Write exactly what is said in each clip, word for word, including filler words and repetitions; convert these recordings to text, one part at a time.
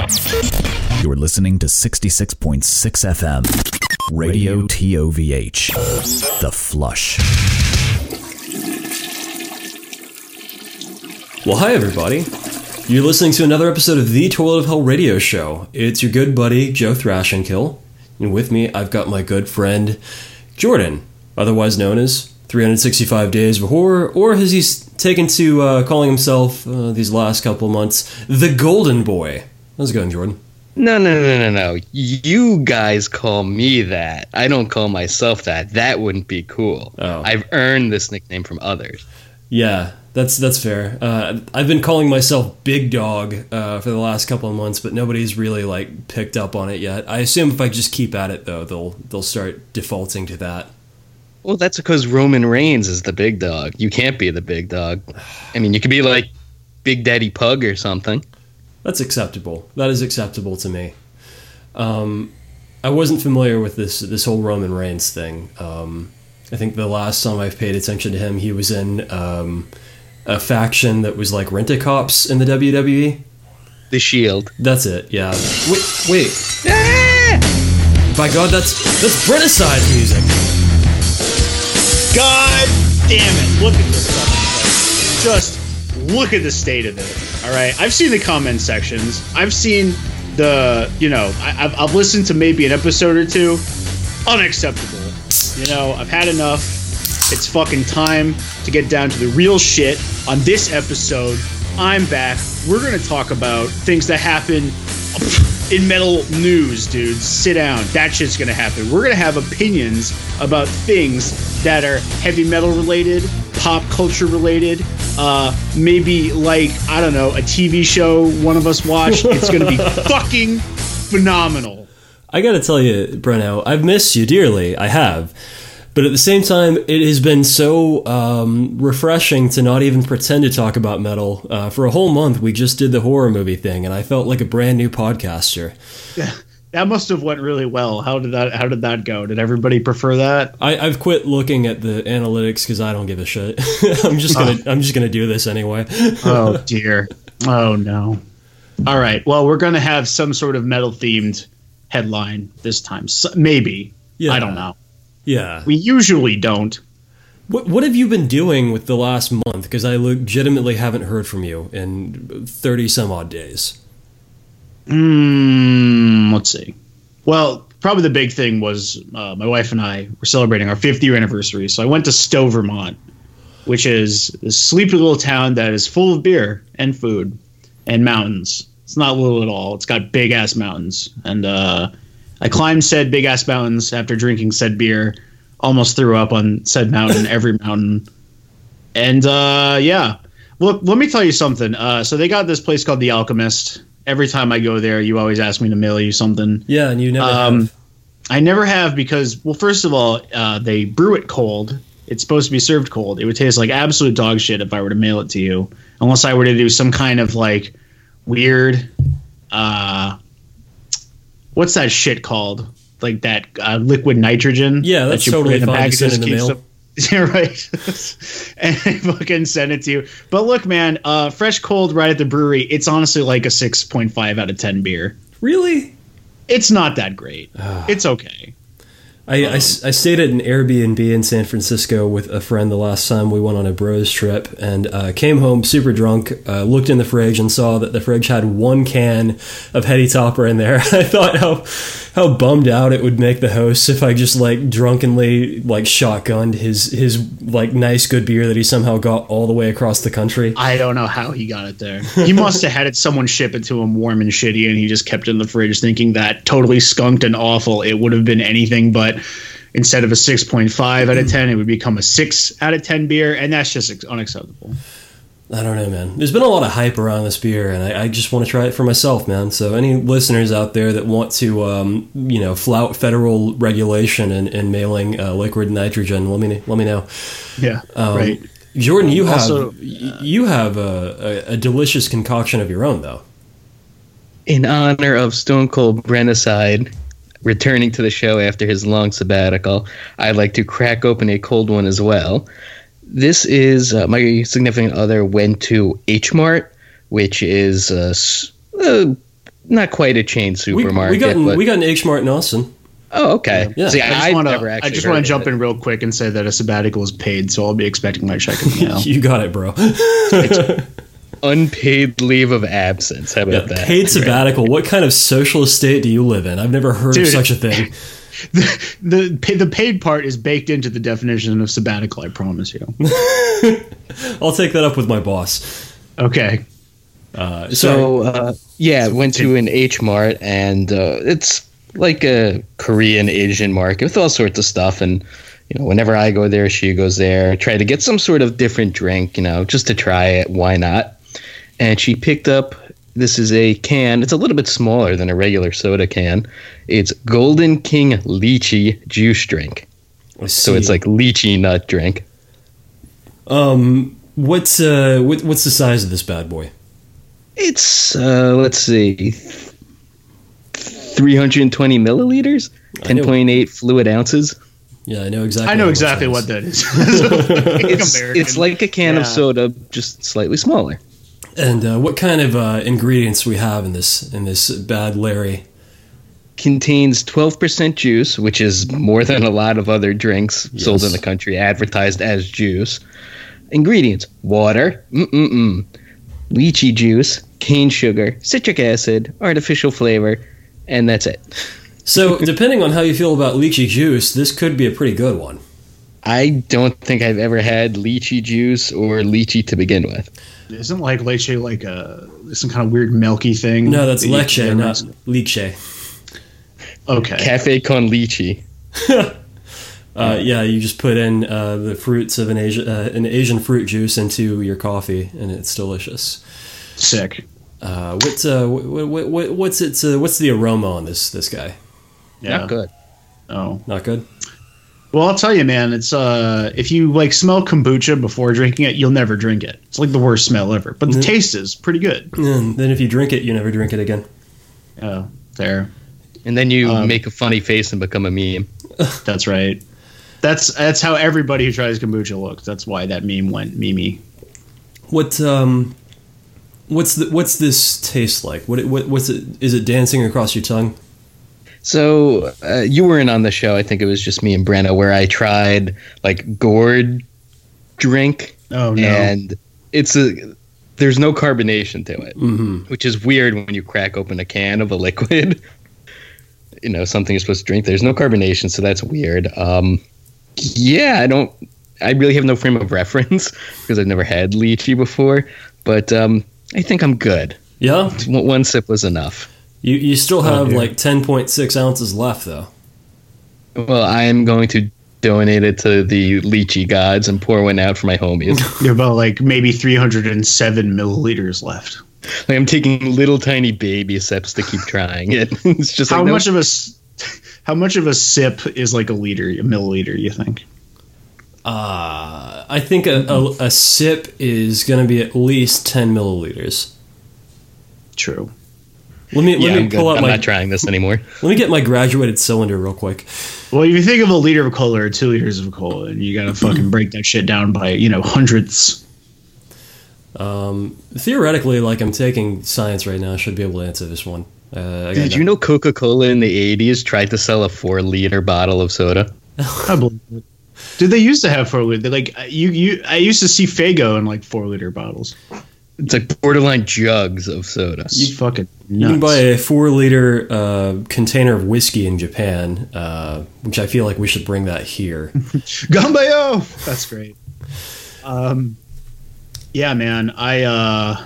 You're listening to sixty-six point six F M, Radio T O V H, The Flush. Well, hi everybody. You're listening to another episode of the Toilet of Hell radio show. It's your good buddy, Joe Thrashenkill. And with me, I've got my good friend, Jordan, otherwise known as three hundred sixty-five Days of Horror, or as he's taken to uh, calling himself uh, these last couple of months, the Golden Boy. How's it going, Jordan? No, no, no, no, no. You guys call me that. I don't call myself that. That wouldn't be cool. Oh. I've earned this nickname from others. Yeah, that's that's fair. Uh, I've been calling myself Big Dog uh, for the last couple of months, but nobody's really like picked up on it yet. I assume if I just keep at it, though, they'll they'll start defaulting to that. Well, that's because Roman Reigns is the big dog. You can't be the big dog. I mean, you could be like Big Daddy Pug or something. That's acceptable. That is acceptable to me. Um, I wasn't familiar with this this whole Roman Reigns thing. Um, I think the last time I've paid attention to him, he was in um, a faction that was like Rent-A-Cops in the W W E. The Shield. That's it. Yeah. Wait. Wait. Ah! By God, that's that's Brennicide's music. God damn it. Look at this fucking place. Just look at the state of it. All right. I've seen the comment sections. I've seen the, you know, I, I've, I've listened to maybe an episode or two. Unacceptable. You know, I've had enough. It's fucking time to get down to the real shit. On this episode, I'm back. We're going to talk about things that happen in metal news, dudes. Sit down. That shit's going to happen. We're going to have opinions about things that are heavy metal related, pop culture related, uh, maybe like, I don't know, a T V show one of us watched. It's going to be fucking phenomenal. I gotta tell you, Breno, I've missed you dearly. I have. But at the same time, it has been so um, refreshing to not even pretend to talk about metal. Uh, for a whole month, we just did the horror movie thing, and I felt like a brand new podcaster. Yeah, that must have went really well. How did that How did that go? Did everybody prefer that? I, I've quit looking at the analytics because I don't give a shit. I'm just gonna oh. I'm just gonna do this anyway. Oh dear. Oh no. All right. Well, we're gonna have some sort of metal themed headline this time. So, maybe. Yeah. I don't know. Yeah. We usually don't. What What have you been doing with the last month? Because I legitimately haven't heard from you in thirty some odd days. Mm, let's see. Well, probably the big thing was uh, my wife and I were celebrating our fifth year anniversary. So I went to Stowe, Vermont, which is a sleepy little town that is full of beer and food and mountains. It's not little at all. It's got big ass mountains. And uh, I climbed said big ass mountains after drinking said beer. Almost threw up on said mountain, every mountain. And uh, yeah. Look, let me tell you something. Uh, so they got this place called The Alchemist. Every time I go there, you always ask me to mail you something. Yeah, and you never um, have. I never have because, well, first of all, uh, they brew it cold. It's supposed to be served cold. It would taste like absolute dog shit if I were to mail it to you. Unless I were to do some kind of like weird, uh, what's that shit called? Like that uh, liquid nitrogen. Yeah, that's that you totally put in fine to packages send in the mail. Them, yeah, right. And I fucking send it to you. But look, man, uh, fresh cold right at the brewery. It's honestly like a six point five out of ten beer. Really? It's not that great. It's okay. I, Um, I, I stayed at an Airbnb in San Francisco with a friend the last time we went on a bros trip, and uh, came home super drunk, uh, looked in the fridge and saw that the fridge had one can of Heady Topper in there. I thought how how bummed out it would make the host if I just like drunkenly like shotgunned his his like nice good beer that he somehow got all the way across the country. I don't know how he got it there. He must have had it someone ship it to him warm and shitty, and he just kept it in the fridge thinking that totally skunked and awful. It would have been anything but. Instead of a six point five out of ten, it would become a six out of ten beer, and that's just unacceptable. I don't know, man. There's been a lot of hype around this beer, and I, I just want to try it for myself, man. So any listeners out there that want to, um, you know, flout federal regulation and, and mailing uh, liquid nitrogen, let me let me know. Yeah, um, right. Jordan, you also, have you have a, a, a delicious concoction of your own, though. In honor of Stone Cold Brennicide returning to the show after his long sabbatical, I'd like to crack open a cold one as well. This is uh, my significant other went to H Mart, which is a, a not quite a chain We, supermarket. we got an, but, we got an H Mart in Austin. oh, okay. Yeah. See, I just I've want never to. actually I just heard want of to jump it. in real quick and say that a sabbatical is paid, so I'll be expecting my check in the mail. You got it, bro. Unpaid leave of absence. How about Yeah, that? paid sabbatical. What kind of socialist state do you live in? I've never heard Dude. of such a thing. the, the pay- the paid part is baked into the definition of sabbatical. I promise you. I'll take that up with my boss. Okay. Uh, so, So, uh, yeah, went to an H Mart, and uh, it's like a Korean Asian market with all sorts of stuff. And, you know, whenever I go there, she goes there, try to get some sort of different drink, you know, just to try it. Why not? And she picked up, this is a can. It's a little bit smaller than a regular soda can. It's Golden King Lychee juice drink. So it's like lychee nut drink. um, what's uh, what, what's the size of this bad boy? It's, uh, let's see, three hundred twenty milliliters, ten point eight fluid ounces. Yeah, I know exactly. I know what exactly size. what that is. It's, it's like a can Yeah. of soda, just slightly smaller. And uh, what kind of uh, ingredients we have in this in this bad Larry? Contains twelve percent juice, which is more than a lot of other drinks Yes. sold in the country, advertised as juice. Ingredients: water, mm-mm-mm, lychee juice, cane sugar, citric acid, artificial flavor, and that's it. So, depending on how you feel about lychee juice, this could be a pretty good one. I don't think I've ever had lychee juice or lychee to begin with. Isn't like leche like a some kind of weird milky thing? No, that's that you leche, can not mix- lychee. Okay. Cafe con lychee. Uh, yeah, you just put in uh, the fruits of an Asian uh, an Asian fruit juice into your coffee, and it's delicious. Sick. Uh, what's uh, what, what, what, what's its uh, what's the aroma on this this guy? Yeah. Not good. Oh. Not good. Well, I'll tell you, man. It's uh, if you like smell kombucha before drinking it, you'll never drink it. It's like the worst smell ever. But the Mhm. taste is pretty good. And then if you drink it, you never drink it again. Oh, there. And then you Um, make a funny face and become a meme. That's right. That's that's how everybody who tries kombucha looks. That's why that meme went meme. What um, what's the what's this taste like? What what what's it? Is it dancing across your tongue? So uh, you weren't on the show. I think it was just me and Brenna where I tried like gourd drink, Oh no. and it's a there's no carbonation to it, Mm-hmm. which is weird when you crack open a can of a liquid. You know, something you're supposed to drink. There's no carbonation, so that's weird. Um, yeah, I don't. I really have no frame of reference because I've never had lychee before, but um, I think I'm good. Yeah, One one sip was enough. you you still Oh, have dear. like ten point six ounces left though. Well, I am going to donate it to the lychee gods and pour one out for my homies. You have about like maybe three hundred seven milliliters left. Like I'm taking little tiny baby sips to keep trying it. It's just How like, no- much of a s- how much of a sip is like a liter, a milliliter? You think? Uh, I think a, a, a sip is going to be at least ten milliliters. True. Let me Yeah, let me I'm, good. pull out I'm my not trying this anymore. let me get my graduated cylinder real quick. Well, if you think of a liter of cola or two liters of cola, and you gotta fucking break that shit down by you know hundredths. Um, theoretically, like I'm taking science right now, I should be able to answer this one. Uh, I got Did you know Coca-Cola in the eighties tried to sell a four liter bottle of soda? I believe it. Did they used to have four liter? They like you you. I used to see Fago in like four liter bottles. It's like borderline jugs of soda. You fucking You nuts. can buy a four liter uh, container of whiskey in Japan, uh, which I feel like we should bring that here. Gambayo. That's great. Um, yeah, man. I uh,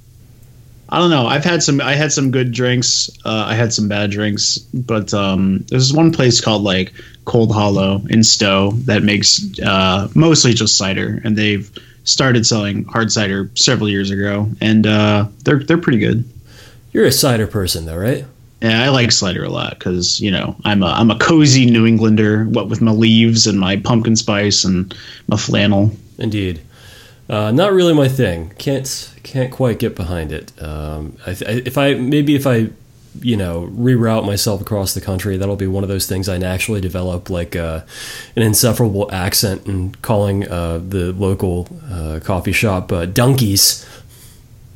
I don't know. I've had some. I had some good drinks. Uh, I had some bad drinks, but um, there's one place called like Cold Hollow in Stowe that makes uh, mostly just cider, and they've started selling hard cider several years ago, and uh, they're they're pretty good. You're a cider person, though, right? Yeah, I like cider a lot because you know I'm a I'm a cozy New Englander. What with my leaves and my pumpkin spice and my flannel. Indeed. Uh, not really my thing. Can't can't quite get behind it. Um, I, I, if I maybe if I you know reroute myself across the country, that'll be one of those things I naturally develop, like uh, an insufferable accent and calling uh, the local uh, coffee shop uh, Dunkies.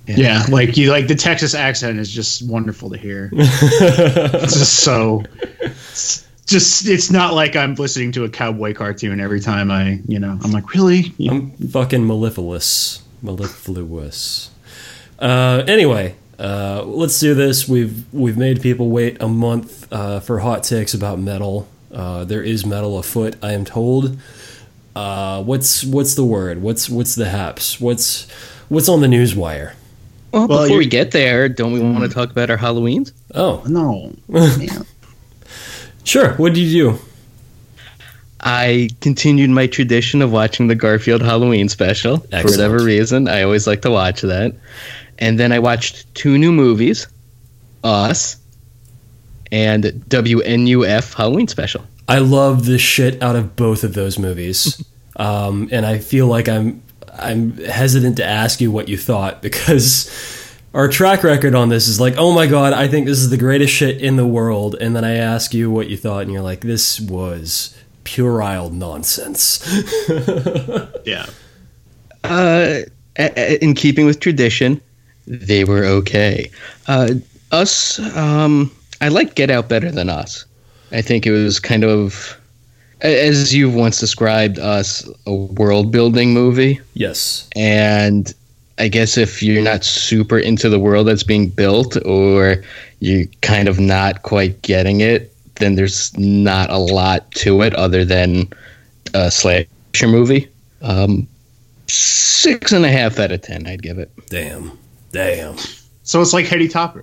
Yeah, like you like the Texas accent is just wonderful to hear. It's just so it's just it's not like I'm listening to a cowboy cartoon every time I, you know, I'm like, really? You- I'm fucking mellifluous. Mellifluous. Uh, anyway, uh, let's do this. We've we've made people wait a month uh, for hot takes about metal. Uh, there is metal afoot, I am told. Uh, what's what's the word? What's what's the haps? What's what's on the news wire? Well, Well, before we you're- get there, don't we want to talk about our Halloweens? Oh, no. Man. sure. What did you do? I continued my tradition of watching the Garfield Halloween special. For Excellent. whatever reason, I always like to watch that. And then I watched two new movies, Us and W N U F Halloween special. I love the shit out of both of those movies, um, and I feel like I'm I'm hesitant to ask you what you thought because our track record on this is like, oh my god, I think this is the greatest shit in the world, and then I ask you what you thought, and you're like, this was puerile nonsense. Yeah. Uh, a- a- in keeping with tradition, they were okay. Uh, Us, um, I like Get Out better than Us. I think it was kind of, a- as you've once described Us, a world-building movie. Yes. And I guess if you're not super into the world that's being built, or you're kind of not quite getting it, then there's not a lot to it other than a slasher movie. Um, six and a half out of ten, I'd give it. Damn. Damn. So it's like Hetty Topper.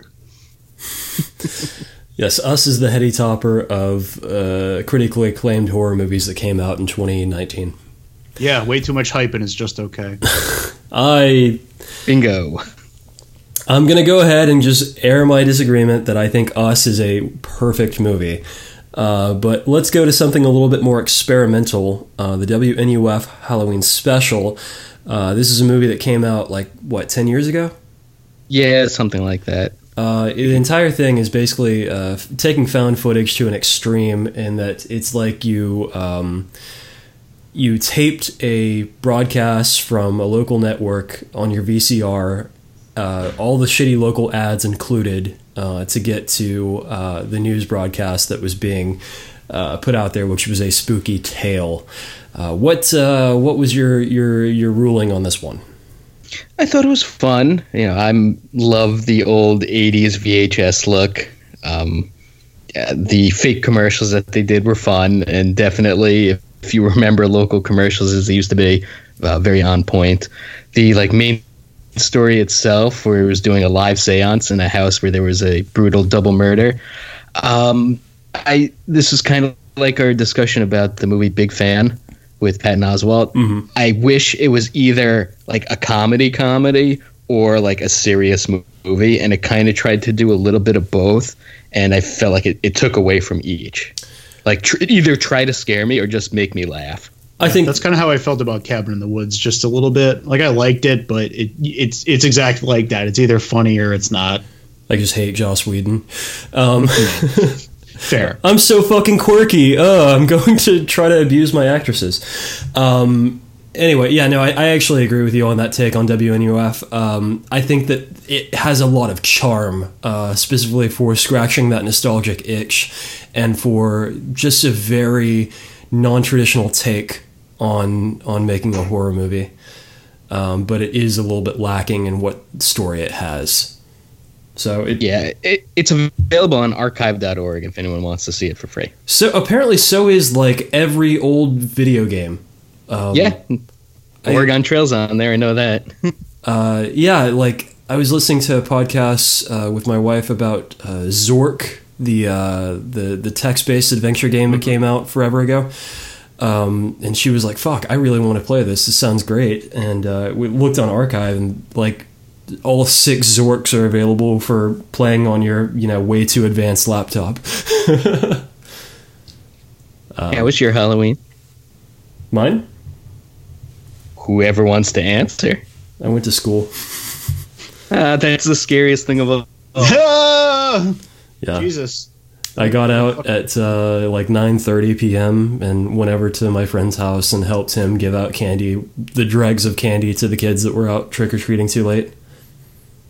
Yes, Us is the heady topper of uh, critically acclaimed horror movies that came out in twenty nineteen. Yeah, way too much hype and it's just okay. I Bingo. I'm going to go ahead and just air my disagreement that I think Us is a perfect movie. Uh, but let's go to something a little bit more experimental. Uh, the W N U F Halloween Special. Uh, this is a movie that came out like, what, ten years ago? Yeah, something like that. Uh, the entire thing is basically uh, f- taking found footage to an extreme in that it's like you um, you taped a broadcast from a local network on your V C R, uh, all the shitty local ads included, uh, to get to uh, the news broadcast that was being uh, put out there, which was a spooky tale. Uh, what uh, what was your, your your ruling on this one? I thought it was fun. You know, I'm love the old eighties V H S look. Um, yeah, the fake commercials that they did were fun, and definitely, if, if you remember local commercials as they used to be, uh, very on point. The like main story itself, where it was doing a live seance in a house where there was a brutal double murder. Um, I this is kind of like our discussion about the movie Big Fan with Patton Oswalt. Mm-hmm. I wish it was either like a comedy comedy or like a serious mo- movie, and it kind of tried to do a little bit of both, and I felt like it, it took away from each. Like tr- either try to scare me or just make me laugh. I think That's kind of how I felt about Cabin in the Woods, just a little bit. Like I liked it, but it it's it's exactly like that. It's either funny or it's not. I just hate Joss Whedon. Um, Fair. I'm so fucking quirky. Uh, I'm going to try to abuse my actresses. Um, anyway, yeah, no, I, I actually agree with you on that take on W N U F. Um, I think that it has a lot of charm, uh, specifically for scratching that nostalgic itch and for just a very non-traditional take on on making a horror movie. Um, but it is a little bit lacking in what story it has. So it, Yeah, it, it's available on archive dot org if anyone wants to see it for free. So apparently, so is like every old video game. Um, Yeah, I- Oregon Trail's on there. I know that. uh, yeah. Like I was listening to a podcast uh, with my wife about uh, Zork, the uh, the the text-based adventure game that came out forever ago. Um, and she was like, "Fuck, I really want to play this. This sounds great." And uh, we looked on Archive, and like all six Zorks are available for playing on your, you know, way too advanced laptop. Yeah, what's your Halloween? Mine? Whoever wants to answer. I went to school. Ah, that's the scariest thing of all. Ah! Yeah. Jesus. I got out at uh, like nine thirty p.m. and went over to my friend's house and helped him give out candy, the dregs of candy to the kids that were out trick-or-treating too late.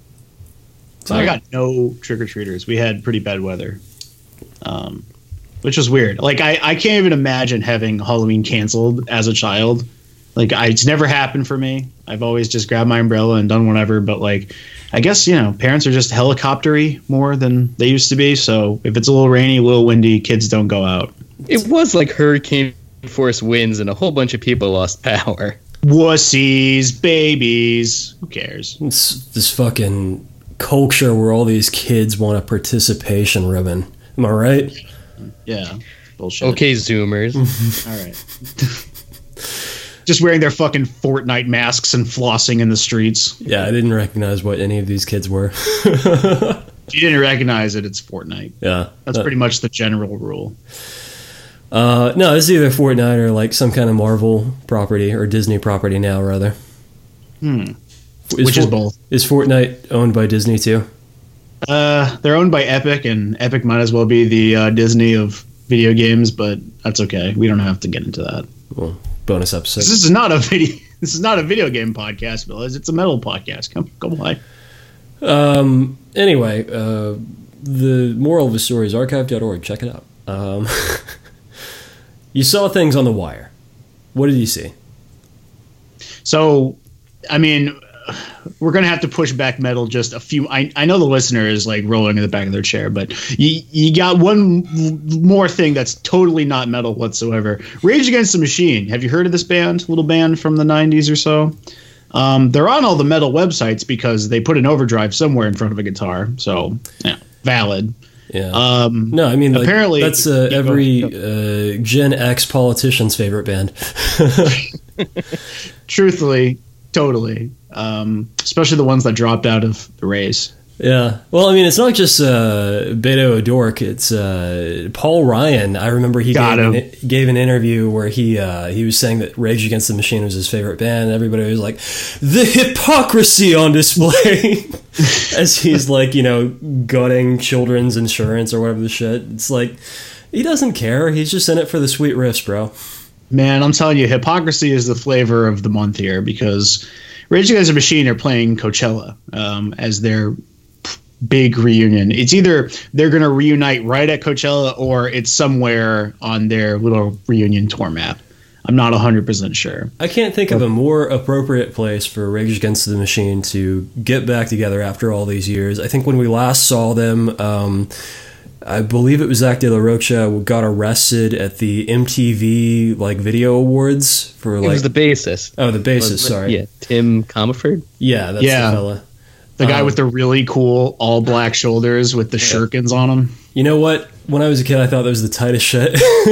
So I got no trick or treaters. We had pretty bad weather, um, which was weird. Like I, I can't even imagine having Halloween canceled as a child. Like I, it's never happened for me. I've always just grabbed my umbrella and done whatever. But like, I guess, you know, parents are just helicoptery more than they used to be. So if it's a little rainy, a little windy, kids don't go out. It was like hurricane force winds and a whole bunch of people lost power. Wussies, babies. Who cares? It's this fucking culture where all these kids want a participation ribbon. Am I right? Yeah. Bullshit. Okay, Zoomers. All right. Just wearing their fucking Fortnite masks and flossing in the streets. Yeah, I didn't recognize what any of these kids were. If you didn't recognize it, it's Fortnite. Yeah. That's uh, pretty much the general rule. Uh, no, it's either Fortnite or like some kind of Marvel property or Disney property now, rather. Hmm. Is Which is For- both. Is Fortnite owned by Disney too? Uh, they're owned by Epic, and Epic might as well be the uh, Disney of video games, but that's okay. We don't have to get into that. Well, bonus episode. This is not a video. This is not a video game podcast, Bill. It's a metal podcast. Come, come on. Um. Anyway, uh, the moral of the story is archive dot org. Check it out. Um, you saw things on The Wire. What did you see? So, I mean, we're gonna have to push back metal just a few. I, I know the listener is like rolling in the back of their chair, but you you got one more thing that's totally not metal whatsoever. Rage Against the Machine. Have you heard of this band? Little band from the nineties or so. Um, they're on all the metal websites because they put an overdrive somewhere in front of a guitar. So, yeah, valid. Yeah. Um, no, I mean, like, apparently that's uh, yeah, every go- go. uh, Gen X politician's favorite band. Truthfully, totally. Um, especially the ones that dropped out of the race. Yeah. Well, I mean, it's not just uh, Beto O'Rourke. It's uh, Paul Ryan. I remember he Got gave him. an, gave an interview where he uh, he was saying that Rage Against the Machine was his favorite band. Everybody was like, the hypocrisy on display as he's like, you know, gutting children's insurance or whatever the shit. It's like, he doesn't care. He's just in it for the sweet riffs, bro. Man, I'm telling you, hypocrisy is the flavor of the month here because Rage Against the Machine are playing Coachella um, as their big reunion. It's either they're going to reunite right at Coachella or it's somewhere on their little reunion tour map. I'm not one hundred percent sure. I can't think of a more appropriate place for Rage Against the Machine to get back together after all these years. I think when we last saw them, um, I believe it was Zach De La Rocha got arrested at the M T V like video awards for like It was the bassist. oh the bassist. Was it? Sorry, Yeah, Tim Comerford. yeah, that's Yeah. the fella. The guy Um, with the really cool all black shoulders with the shirkins on them. You know what? When I was a kid, I thought that was the tightest shit.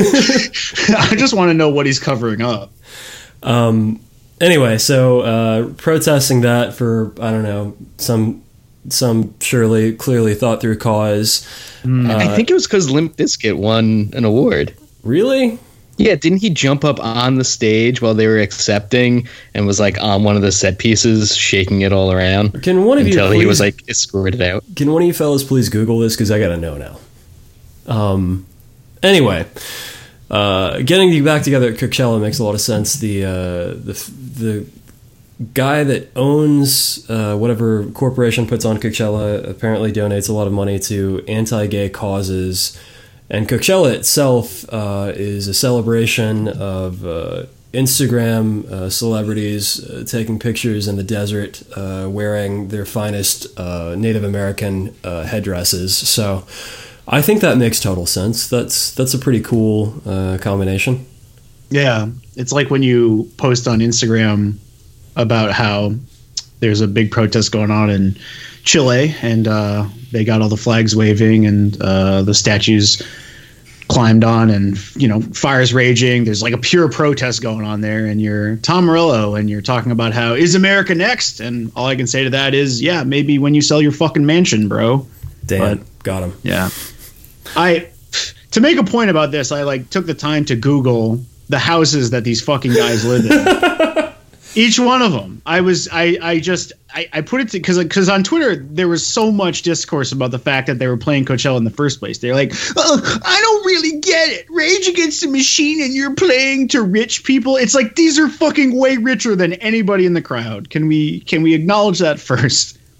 I just want to know what he's covering up. um, anyway, so uh, protesting that for I don't know some some surely clearly thought through cause. I think it was because Limp Bizkit won an award. Really? Yeah, didn't he jump up on the stage while they were accepting and was like on one of the set pieces, shaking it all around Can one of until you he was please- like escorted out? Can one of you fellas please Google this because I gotta know now. Um. Anyway, uh, getting you back together at Coachella makes a lot of sense. The uh, the the guy that owns uh, whatever corporation puts on Coachella apparently donates a lot of money to anti-gay causes, and Coachella itself uh, is a celebration of uh, Instagram uh, celebrities uh, taking pictures in the desert uh, wearing their finest uh, Native American uh, headdresses. So I think that makes total sense. That's that's a pretty cool uh, combination. Yeah, it's like when you post on Instagram about how there's a big protest going on in Chile, and uh, they got all the flags waving and uh, the statues climbed on, and you know, fires raging. There's like a pure protest going on there, and you're Tom Morello, and you're talking about how is America next? And all I can say to that is, yeah, maybe when you sell your fucking mansion, bro. Dan, But- got him. Yeah. I to make a point about this, I like took the time to Google the houses that these fucking guys live in. Each one of them. I was I I just I, I put it to because because on Twitter there was so much discourse about the fact that they were playing Coachella in the first place. They're like, oh, I don't really get it. Rage Against the Machine and you're playing to rich people. It's like these are fucking way richer than anybody in the crowd. Can we can we acknowledge that first?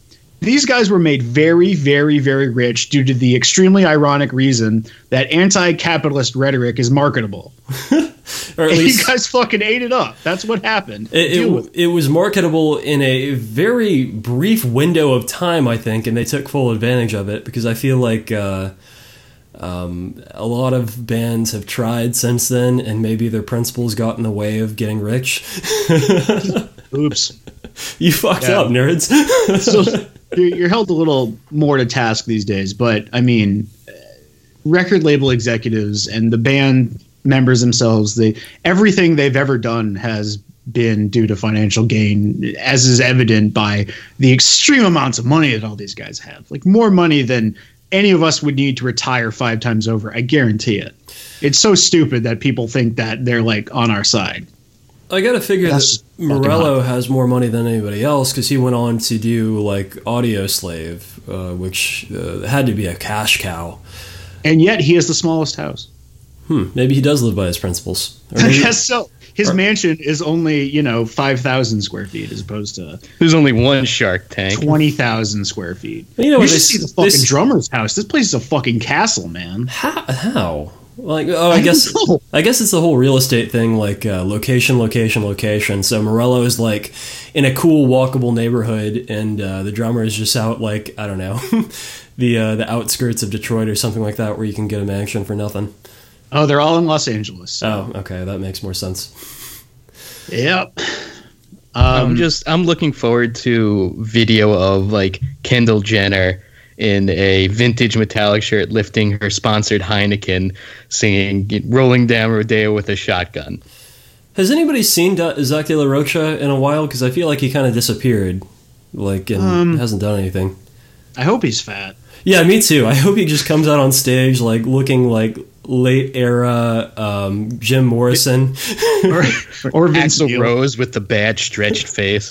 These guys were made very, very, very rich due to the extremely ironic reason that anti-capitalist rhetoric is marketable. Or at and least you guys fucking ate it up. That's what happened. It, it, it was marketable in a very brief window of time, I think, and they took full advantage of it, because I feel like uh, um, a lot of bands have tried since then, and maybe their principles got in the way of getting rich. Oops. You fucked yeah. up, nerds. So you're, you're held a little more to task these days, but, I mean, record label executives and the band members themselves, they everything they've ever done has been due to financial gain, as is evident by the extreme amounts of money that all these guys have. Like more money than any of us would need to retire five times over. I guarantee it. It's so stupid that people think that they're like on our side. I gotta figure That's that Morello has more money than anybody else, because he went on to do like Audio Slave, uh, which uh, had to be a cash cow. And yet he has the smallest house. Hmm. Maybe he does live by his principles. I guess so. His or, mansion is only, you know, five thousand square feet as opposed to... There's only one Shark Tank. twenty thousand square feet. You know, you what, should they, see the fucking they, drummer's house. This place is a fucking castle, man. How? how? Like, oh, I, I guess I guess it's the whole real estate thing, like uh, location, location, location. So Morello is like in a cool, walkable neighborhood, and uh, the drummer is just out, like, I don't know, the uh, the outskirts of Detroit or something like that, where you can get a mansion for nothing. Oh, they're all in Los Angeles. So. Oh, okay, that makes more sense. Yep. Um, I'm just I'm looking forward to video of like Kendall Jenner in a vintage metallic shirt lifting her sponsored Heineken, singing "Rolling Down Rodeo" with a shotgun. Has anybody seen da- Zach De La Rocha in a while? Because I feel like he kind of disappeared, like, and um, hasn't done anything. I hope he's fat. Yeah, me too. I hope he just comes out on stage like looking like late era um, Jim Morrison or, or Vince Axl Rose with the bad stretched face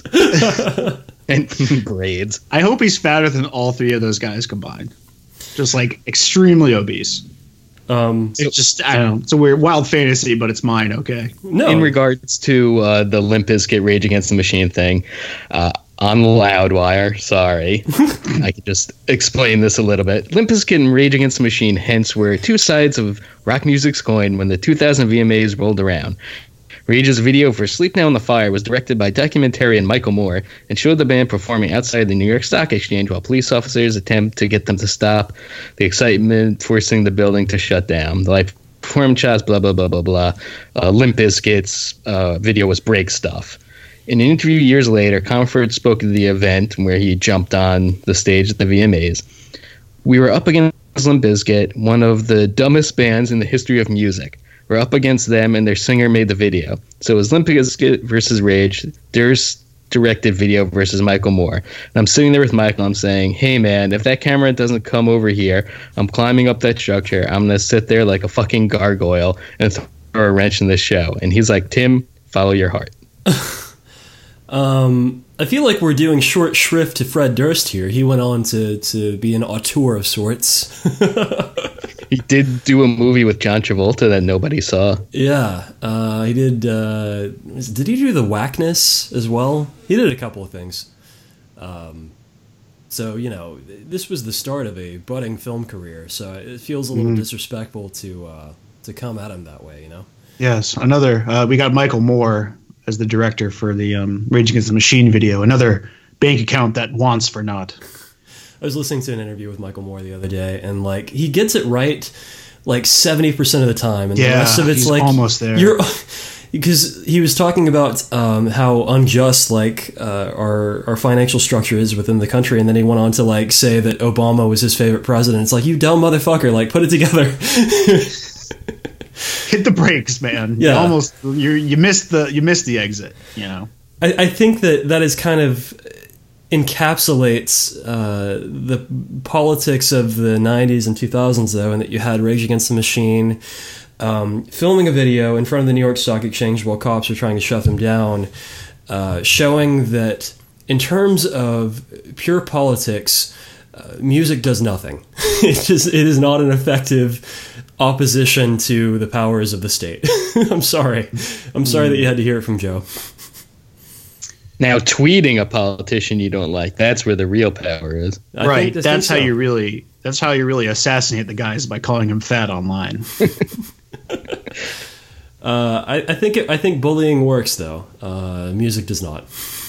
and braids. I hope he's fatter than all three of those guys combined. Just like extremely obese. Um, it's just I don't know. It's a weird wild fantasy, but it's mine. Okay. No. In regards to uh, the Limp Bizkit Rage Against the Machine thing, uh, on Loudwire, sorry, I could just explain this a little bit. Limp Bizkit and Rage Against the Machine, hence, were two sides of rock music's coin when the two thousand V M As rolled around. Rage's video for Sleep Now in the Fire was directed by documentarian Michael Moore and showed the band performing outside the New York Stock Exchange while police officers attempt to get them to stop, the excitement forcing the building to shut down. The live performance shots, blah, blah, blah, blah, blah. Uh, Limp Bizkit's uh, video was break stuff. In an interview years later, Comfort spoke at the event where he jumped on the stage at the V M As. We were up against Limp Bizkit, one of the dumbest bands in the history of music. We're up against them, and their singer made the video. So it was Limp Bizkit versus Rage, Durst directed video versus Michael Moore. And I'm sitting there with Michael, I'm saying, hey man, if that camera doesn't come over here, I'm climbing up that structure, I'm going to sit there like a fucking gargoyle and throw a wrench in this show. And he's like, Tim, follow your heart. Um, I feel like we're doing short shrift to Fred Durst here. He went on to, to be an auteur of sorts. He did do a movie with John Travolta that nobody saw. Yeah, uh, he did. Uh, did he do The Whackness as well? He did a couple of things. Um, so, you know, this was the start of a budding film career, so it feels a little mm. disrespectful to uh, to come at him that way, you know? Yes, another. Uh, we got Michael Moore as the director for the um, Rage Against the Machine video, another bank account that wants for naught. I was listening to an interview with Michael Moore the other day, and like he gets it right like seventy percent of the time, and yeah, the rest of it's he's like almost there. You're because he was talking about um, how unjust like uh, our our financial structure is within the country, and then he went on to like say that Obama was his favorite president. It's like, you dumb motherfucker, like put it together. Hit the brakes, man. Yeah, you almost you you missed the you missed the exit. You know, I, I think that that is kind of encapsulates uh, the politics of the nineties and two thousands, though, and that you had Rage Against the Machine um, filming a video in front of the New York Stock Exchange while cops are trying to shut them down, uh, showing that in terms of pure politics, uh, music does nothing. it, just, it is not an effective opposition to the powers of the state. I'm sorry. I'm sorry mm. that you had to hear it from Joe. Now, tweeting a politician you don't like, that's where the real power is. I right. think- I That's think how so. you really. That's how you really assassinate the guys, by calling him fat online. Uh, I, I think it, I think bullying works though. Uh, music does not.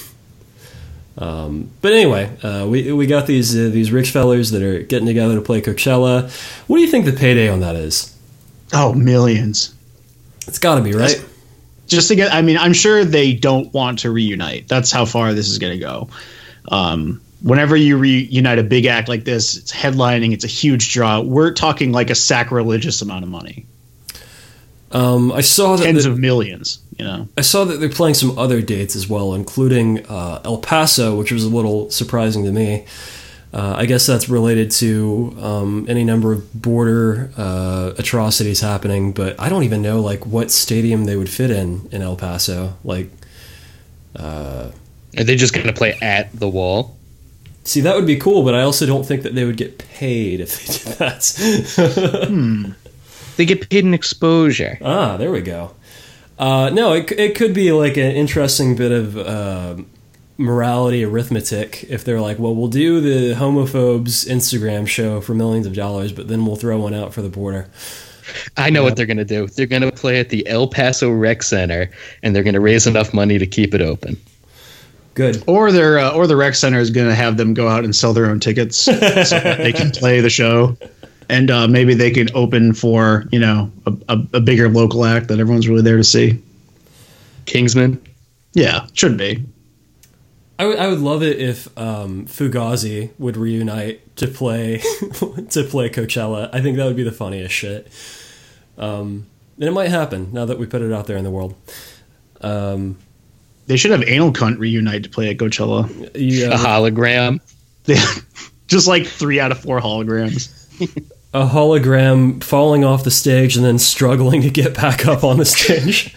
Um, but anyway, uh, we we got these uh, these rich fellers that are getting together to play Coachella. What do you think the payday on that is? Oh, millions. It's got to be right. Just to get. I mean, I'm sure they don't want to reunite. That's how far this is going to go. Um, whenever you reunite a big act like this, it's headlining. It's a huge draw. We're talking like a sacrilegious amount of money. Um, I saw that Tens the- of millions, you know. I saw that they're playing some other dates as well, including uh, El Paso, which was a little surprising to me. Uh, I guess that's related to um, any number of border uh, atrocities happening, but I don't even know like what stadium they would fit in in El Paso. Like, uh, Are they just going to play at the wall? see, that would be cool, but I also don't think that they would get paid if they did that. Hmm. They get paid in exposure. Ah, there we go. Uh, no, it, it could be like an interesting bit of uh, morality arithmetic if they're like, well, we'll do the homophobes Instagram show for millions of dollars, but then we'll throw one out for the border. I know what they're going to do. They're going to play at the El Paso Rec Center, and they're going to raise enough money to keep it open. Good. Or their uh, or the rec center is going to have them go out and sell their own tickets so that they can play the show, and uh, maybe they can open for you know a, a, a bigger local act that everyone's really there to see. Kingsman? Yeah, should be. I would I would love it if um, Fugazi would reunite to play to play Coachella. I think that would be the funniest shit. Um, and it might happen now that we put it out there in the world. Um, They should have Anal Cunt reunite to play at Coachella. you, A uh, hologram? Just like three out of four holograms. a hologram falling off the stage and then struggling to get back up on the stage.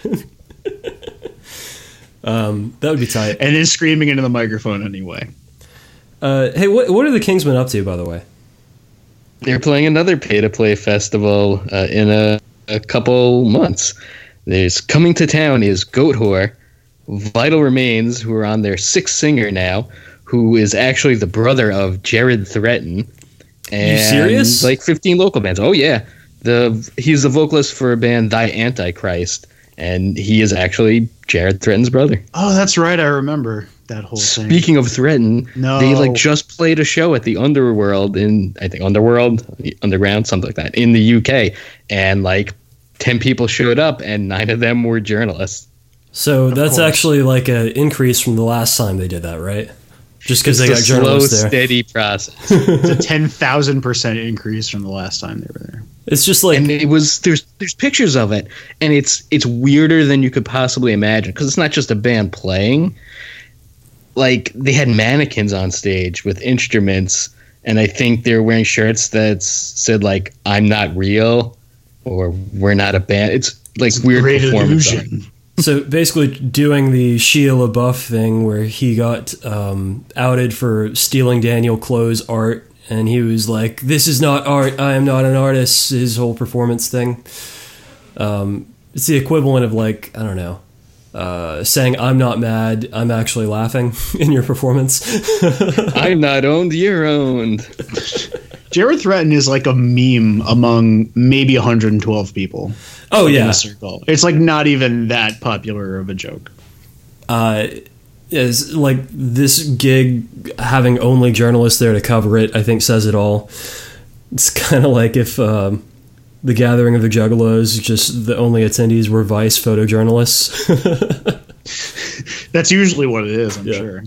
um, that would be tight. And then screaming into the microphone anyway. Uh, hey, what what are the Kingsmen up to, by the way? They're playing another pay-to-play festival uh, in a, a couple months. There's coming to town is Goat Whore, Vital Remains, who are on their sixth singer now, who is actually the brother of Jared Threatin. And You serious? Like fifteen local bands. Oh yeah, the he's the vocalist for a band Thy Antichrist, and he is actually Jared Threatin's brother. Oh, that's right. I remember that whole thing. Speaking of Threatin, No. they like just played a show at the Underworld in I think Underworld, Underground, something like that, in the U K, and like ten people showed up, and nine of them were journalists. So that's course. actually like an increase from the last time they did that, right? Just because they got It's a slow, journalists there. steady process. It's a ten thousand percent increase from the last time they were there. It's just like And it was there's there's pictures of it, and it's it's weirder than you could possibly imagine because it's not just a band playing. Like they had mannequins on stage with instruments, and I think they were wearing shirts that said like "I'm not real" or "We're not a band." It's like weird Great performance art. illusion. so basically doing the Shia LaBeouf thing where he got um, outed for stealing Daniel Clow's art, and he was like, "This is not art. I am not an artist." His whole performance thing. Um, it's the equivalent of like I don't know. Uh, saying I'm not mad, I'm actually laughing in your performance. I'm not owned, you're owned. Jared Threatin is like a meme among maybe one hundred twelve people. Oh in yeah, a circle. It's like not even that popular of a joke. uh, is like this gig having only journalists there to cover it. I think says it all. It's kind of like if um, the Gathering of the Juggalos, just the only attendees were Vice photojournalists. That's usually what it is, I'm Yeah. sure.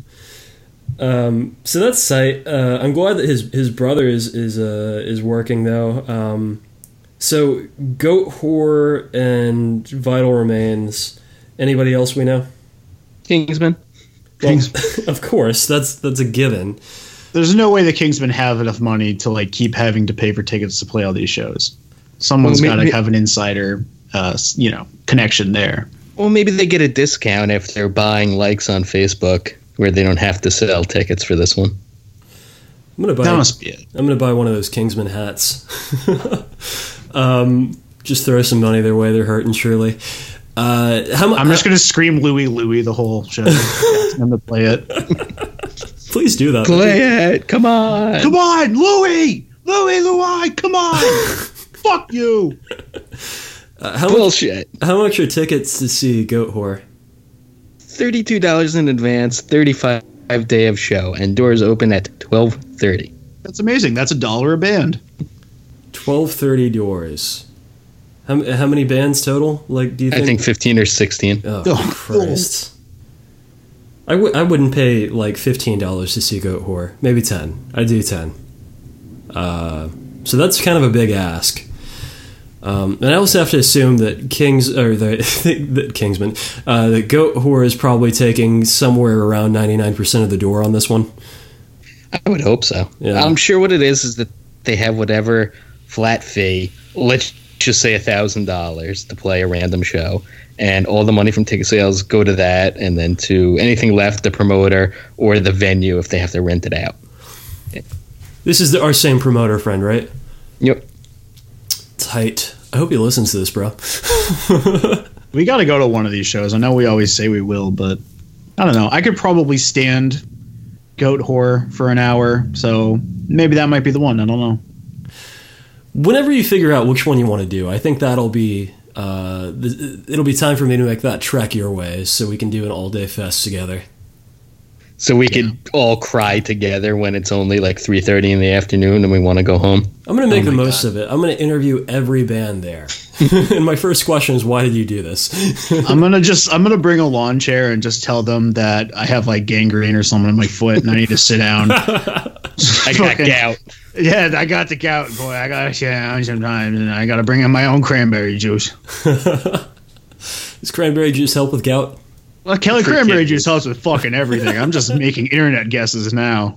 Um, so that's tight. Uh, I'm glad that his his brother is is uh, is working though. Um, so Goat Whore and Vital Remains. Anybody else we know? Kingsman. Well, of course, that's that's a given. There's no way the Kingsmen have enough money to like keep having to pay for tickets to play all these shows. Someone's Well, got may- to may- have an insider, uh, s- you know, connection there. Well, maybe they get a discount if they're buying likes on Facebook, where they don't have to sell tickets for this one. I'm gonna buy. That must be it. I'm gonna buy one of those Kingsman hats. um, just throw some money their way. They're hurting surely. Uh, how mu- I'm just going to scream Louie Louie the whole show. I'm going to play it. Please do that. Play it. Come on. Come on, Louie! Louie Louie, come on! Fuck you! Uh, how Bullshit. Much, how much are tickets to see Goat Whore? thirty-two dollars in advance, thirty-five day of show, and doors open at twelve thirty. That's amazing. That's a dollar a band. twelve thirty doors. How, how many bands total? Like, do you think? I think fifteen or sixteen. Oh, Oh, Christ. I, w- I wouldn't pay like fifteen dollars to see Goat Whore. Maybe ten. I'd do ten. Uh, so that's kind of a big ask. Um, and I also have to assume that Kings or the that Kingsman, uh, that Goat Whore is probably taking somewhere around ninety-nine percent of the door on this one. I would hope so. Yeah. I'm sure what it is is that they have whatever flat fee, let's just say one thousand dollars to play a random show, and all the money from ticket sales go to that, and then to anything left, the promoter or the venue if they have to rent it out. This is the, our same promoter friend, right? Yep. Tight. I hope he listens to this, bro. We got to go to one of these shows. I know we always say we will, but I don't know. I could probably stand Goat Whore for an hour, so maybe that might be the one. I don't know. Whenever you figure out which one you want to do, I think that'll be uh, th- it'll be time for me to make that trek your way, so we can do an all-day fest together. So we could all cry together when it's only like three thirty in the afternoon and we want to go home. I'm going to make Oh the my most God. of it. I'm going to interview every band there. And my first question is, why did you do this? I'm gonna just I'm gonna bring a lawn chair and just tell them that I have like gangrene or something in my foot and I need to sit down. I got Fucking- gout. Yeah, I got the gout, boy. I gotta sit down sometimes, and I gotta bring in my own cranberry juice. Does cranberry juice help with gout? Well, Kelly For cranberry kidneys. juice helps with fucking everything. I'm just making internet guesses now.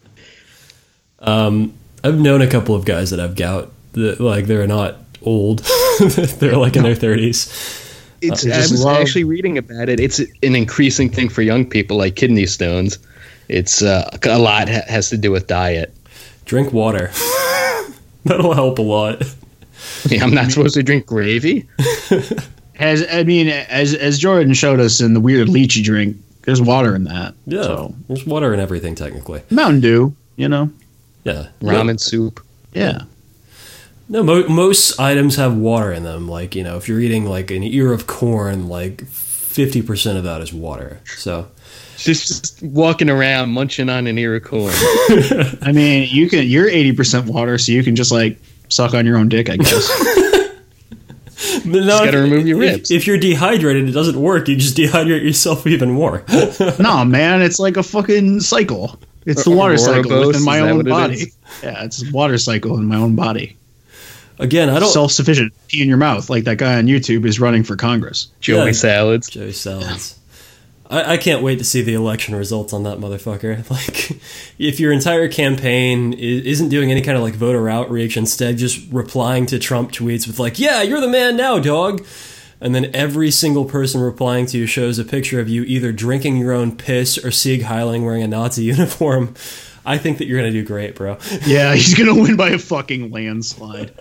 Um, I've known a couple of guys that have gout. That, like, they're not old. They're like in their thirties. It's, They I just was love- actually reading about it. It's an increasing thing for young people, like kidney stones. It's uh, a lot ha- has to do with diet. Drink water. That'll help a lot. Yeah, I'm not supposed to drink gravy. As I mean, as as Jordan showed us in the weird lychee drink, there's water in that. Yeah, So, there's water in everything, technically. Mountain Dew, you know. Yeah. Ramen soup. Yeah. No, mo- most items have water in them. Like, you know, if you're eating like an ear of corn, like fifty percent of that is water. So, Just, just walking around munching on an ear of corn. I mean, you can. You're eighty percent water, so you can just like suck on your own dick, I guess. but no, Just gotta if- remove your if- ribs. If you're dehydrated, it doesn't work. You just dehydrate yourself even more. No, man, it's like a fucking cycle. It's the Or- water cycle Ouroboros, within my is that own what it body. is? Yeah, it's a water cycle in my own body. Again, I don't. Self-sufficient. Pee in your mouth, like that guy on YouTube is running for Congress. Joey Yeah. salads. Joey salads. I, I can't wait to see the election results on that motherfucker. Like, if your entire campaign i- isn't doing any kind of like voter outreach, instead just replying to Trump tweets with like, "Yeah, you're the man now, dog," and then every single person replying to you shows a picture of you either drinking your own piss or Sieg Heiling wearing a Nazi uniform, I think that you're gonna do great, bro. Yeah, he's gonna win by a fucking landslide.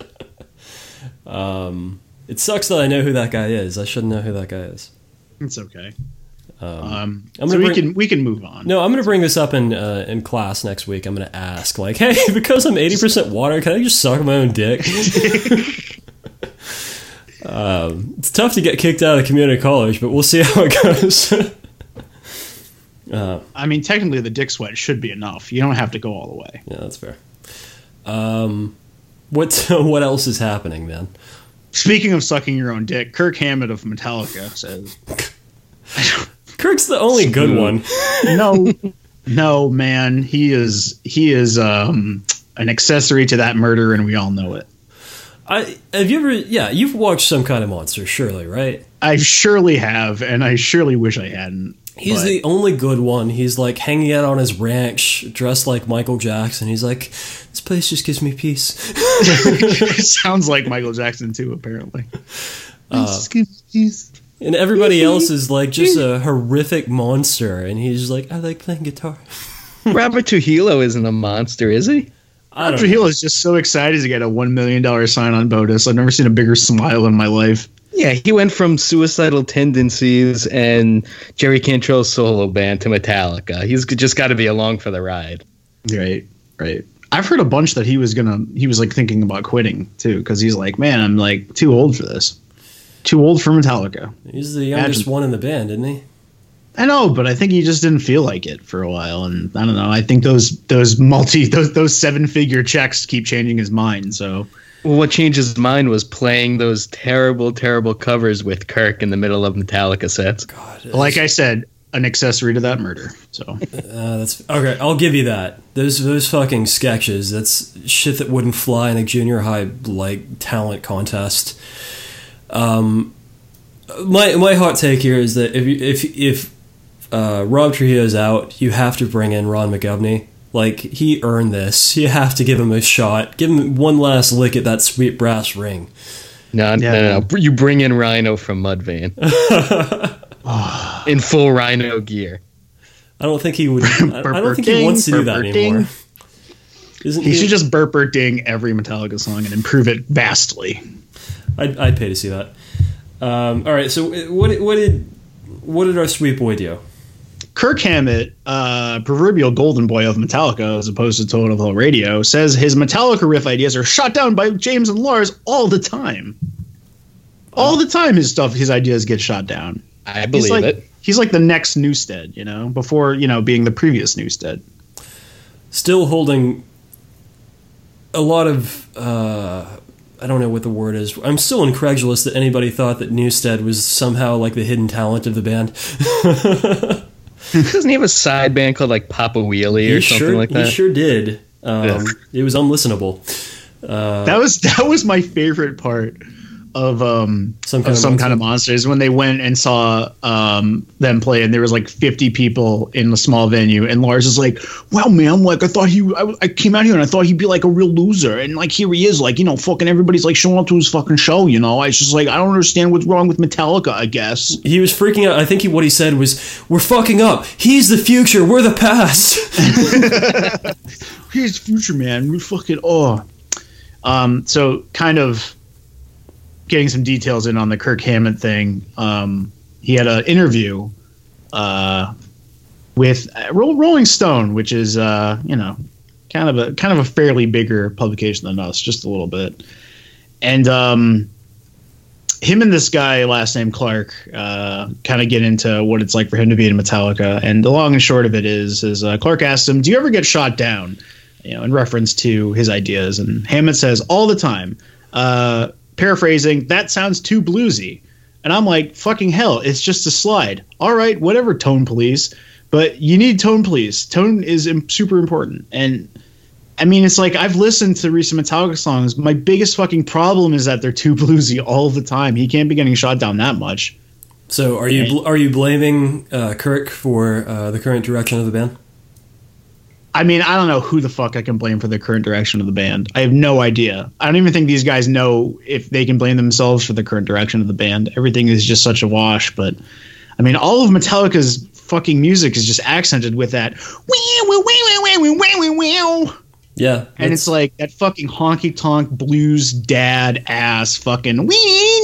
Um, it sucks that I know who that guy is. I shouldn't know who that guy is. It's okay. Um, Um, I'm so gonna we bring- can we can move on. No, I'm going to bring this up in uh, in class next week. I'm going to ask, like, hey, because I'm eighty percent water, can I just suck my own dick? um, it's tough to get kicked out of community college, but we'll see how it goes. uh, I mean, technically, the dick sweat should be enough. You don't have to go all the way. yeah, that's fair. Um, what what else is happening, man? Speaking of sucking your own dick, Kirk Hammett of Metallica says, Kirk's the only good one. "No, no, man, he is he is um, an accessory to that murder, and we all know it." I have you ever? Yeah, you've watched Some Kind of Monster, surely, right? I surely have, and I surely wish I hadn't. He's but- the only good one. He's like hanging out on his ranch, dressed like Michael Jackson. He's like, this place just gives me peace. It sounds like Michael Jackson too, apparently. Uh, and everybody else is like just a horrific monster. And he's just like, I like playing guitar. Robert Trujillo isn't a monster, is he? I don't Trujillo know. is just so excited to get a one million dollar sign on bonus. I've never seen a bigger smile in my life. Yeah, he went from Suicidal Tendencies and Jerry Cantrell's solo band to Metallica. He's just got to be along for the ride. Right, right. I've heard a bunch that he was gonna, he was like thinking about quitting too, because he's like, man, I'm like too old for this. Too old for Metallica. He's the youngest Imagine. one in the band, isn't he? I know, but I think he just didn't feel like it for a while, and I don't know. I think those those multi those those seven figure checks keep changing his mind. So, well, what changed his mind was playing those terrible, terrible covers with Kirk in the middle of Metallica sets. God, like I said, an accessory to that murder. So uh, that's okay. I'll give you that. Those those fucking sketches. That's shit that wouldn't fly in a junior high like talent contest. Um, my my hot take here is that if you, if if uh, Rob Trujillo's out, you have to bring in Ron McGovney. Like, he earned this. You have to give him a shot. Give him one last lick at that sweet brass ring. No, yeah. no, no, no. You bring in Rhino from Mudvayne in full Rhino gear. I don't think he would. I, I don't think he wants to do that anymore. Isn't he, he should just burp or ding every Metallica song and improve it vastly. I'd, I'd pay to see that. Um, all right, so what what did what did our sweet boy do? Kirk Hammett, uh, proverbial golden boy of Metallica, as opposed to Total Hell Radio, says his Metallica riff ideas are shot down by James and Lars all the time. All the time, his stuff, his ideas get shot down. I believe he's like, it. He's like the next Newsted, you know, before you know being the previous Newsted. Still holding a lot of. Uh, I don't know what the word is. I'm still incredulous that anybody thought that Newsted was somehow like the hidden talent of the band. Doesn't he have a side band called like Papa Wheelie or he something sure, like that? He sure did. Um, yeah. It was unlistenable. Uh, that was that was my favorite part of um some kind of, of some monster. kind of monsters when they went and saw um them play, and there was like fifty people in a small venue, and Lars is like, wow man, like I thought he I, I came out here and I thought he'd be like a real loser, and like here he is, like, you know, fucking everybody's like showing up to his fucking show, you know. I was just like, I don't understand what's wrong with Metallica, I guess. He was freaking out. I think he, what he said was, we're fucking up, he's the future, we're the past. He's the future, man, we fucking oh um so kind of getting some details in on the Kirk Hammett thing. Um, he had an interview uh, with Rolling Stone, which is uh, you know kind of a kind of a fairly bigger publication than us, just a little bit. And um, him and this guy, last name Clark, uh, kind of get into what it's like for him to be in Metallica. And the long and short of it is, is uh, Clark asked him, "Do you ever get shot down?" You know, in reference to his ideas, and Hammett says, "All the time." Uh, Paraphrasing, "That sounds too bluesy." And I'm like, fucking hell, it's just a slide. All right, whatever, Tone Police. But you need Tone Police. Tone is im- super important. And I mean, it's like, I've listened to recent Metallica songs. My biggest fucking problem is that they're too bluesy all the time. He can't be getting shot down that much. So are you bl- are you blaming uh, Kirk for uh, the current direction of the band? I mean, I don't know who the fuck I can blame for the current direction of the band. I have no idea. I don't even think these guys know if they can blame themselves for the current direction of the band. Everything is just such a wash. But, I mean, all of Metallica's fucking music is just accented with that. Yeah. And it's like that fucking honky-tonk blues dad ass fucking. And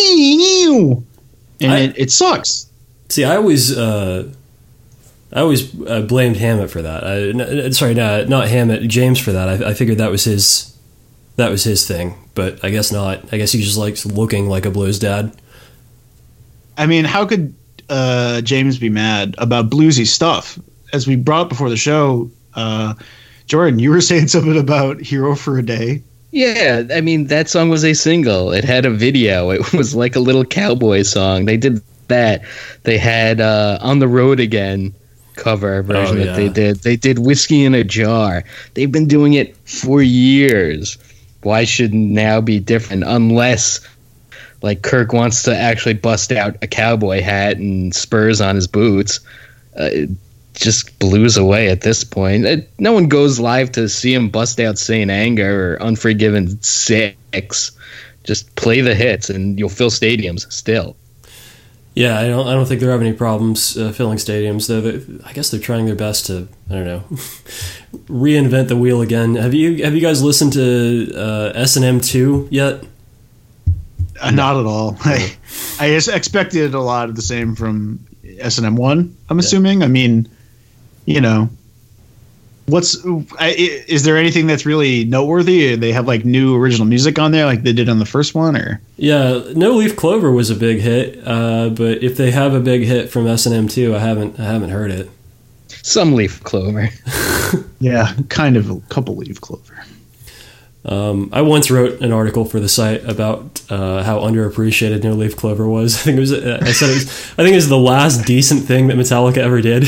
I, it, it sucks. See, I always... Uh I always uh, blamed Hammett for that. I, n- sorry, no, not Hammett, James for that. I, I figured that was his, that was his thing, but I guess not. I guess he just likes looking like a blues dad. I mean, how could uh, James be mad about bluesy stuff? As we brought before the show, uh, Jordan, you were saying something about "Hero for a Day." Yeah, I mean, that song was a single. It had a video. It was like a little cowboy song. They did that. They had uh, "On the Road Again" cover version oh, yeah. that they did. They did "Whiskey in a Jar." They've been doing it for years. Why should now be different? Unless, like, Kirk wants to actually bust out a cowboy hat and spurs on his boots. Uh, it just blues away at this point. It, no one goes live to see him bust out Saint Anger or Unforgiven six. Just play the hits and you'll fill stadiums still. Yeah, I don't. I don't think they're having any problems uh, filling stadiums. Though I guess they're trying their best to, I don't know, reinvent the wheel again. Have you Have you guys listened to uh, S and M two yet? Uh, not at all. I, I just expected a lot of the same from S and M one, I'm assuming. Yeah. I mean, you know, what's I, is there anything that's really noteworthy? They have like new original music on there like they did on the first one, or? Yeah, No Leaf Clover was a big hit, uh, but if they have a big hit from S and M two, I haven't I haven't heard it. Some Leaf Clover. Yeah, kind of a couple Leaf Clover. Um, I once wrote an article for the site about uh, how underappreciated No Leaf Clover was. I think it was. Uh, I said it was. I think it was the last decent thing that Metallica ever did.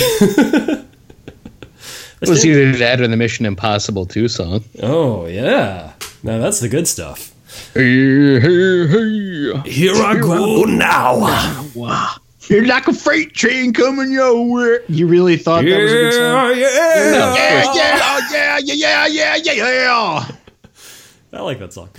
It was either that or the Mission Impossible two song. Oh yeah, now that's the good stuff. Hey, hey, hey. Here I go now. Wow. You're like a freight train coming your way. You really thought yeah, that was a good song? Yeah, no, yeah, yeah, yeah, yeah, yeah, yeah, yeah. I like that song.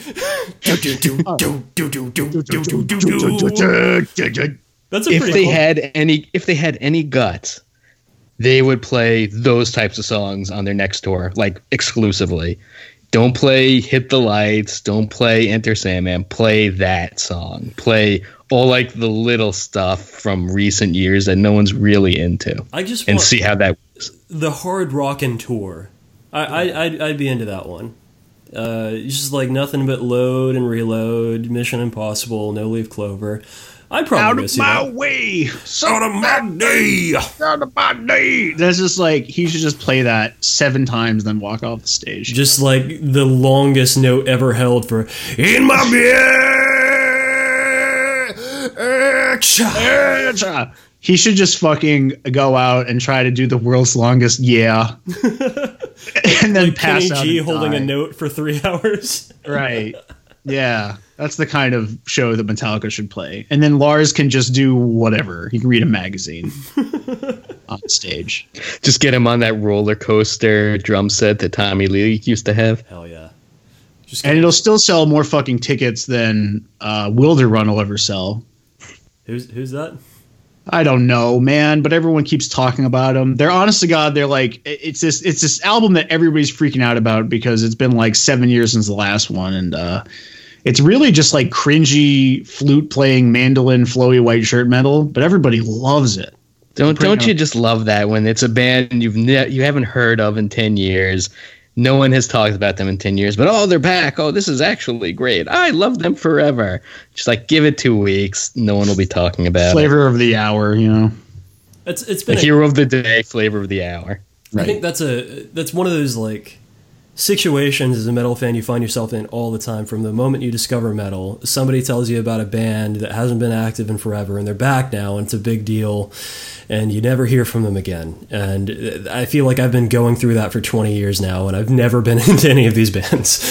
That's a if pretty they cool. had any, if they had any guts, they would play those types of songs on their next tour, like exclusively. Don't play Hit the Lights. Don't play Enter Sandman. Play that song. Play all like the little stuff from recent years that no one's really into. I just and want see how that was. The hard rockin' tour. I, I I'd, I'd be into that one. Uh, it's just like nothing but Load and Reload, Mission Impossible, No Leaf Clover. I'd probably out go of see my that. way, Out of my day. Out of my day. That's just like he should just play that seven times, then walk off the stage. Just like the longest note ever held for "In My Bed." He should just fucking go out and try to do the world's longest yeah, and then like pass Kenny out G and holding die. a note for three hours. Right. Yeah, that's the kind of show that Metallica should play. And then Lars can just do whatever. He can read a magazine on stage. Just get him on that roller coaster drum set that Tommy Lee used to have. Hell yeah. Just And it'll still sell more fucking tickets than uh, Wilder Run will ever sell. Who's who's that? I don't know, man, but everyone keeps talking about them. They're honest to God, they're like it's this it's this album that everybody's freaking out about because it's been like seven years since the last one, and uh, it's really just like cringy flute playing mandolin flowy white shirt metal, but everybody loves it. Don't don't you just love that when it's a band you've ne- you haven't heard of in ten years? No one has talked about them in ten years, but oh, they're back. Oh, this is actually great. I love them forever. Just like give it two weeks, no one will be talking about Flavor it. of the hour, you know. It's it's The been a, hero of the day, flavor of the hour. I think that's a that's one of those like situations as a metal fan you find yourself in all the time. From the moment you discover metal, somebody tells you about a band that hasn't been active in forever and they're back now and it's a big deal, and you never hear from them again. And I feel like I've been going through that for twenty years now, and I've never been into any of these bands.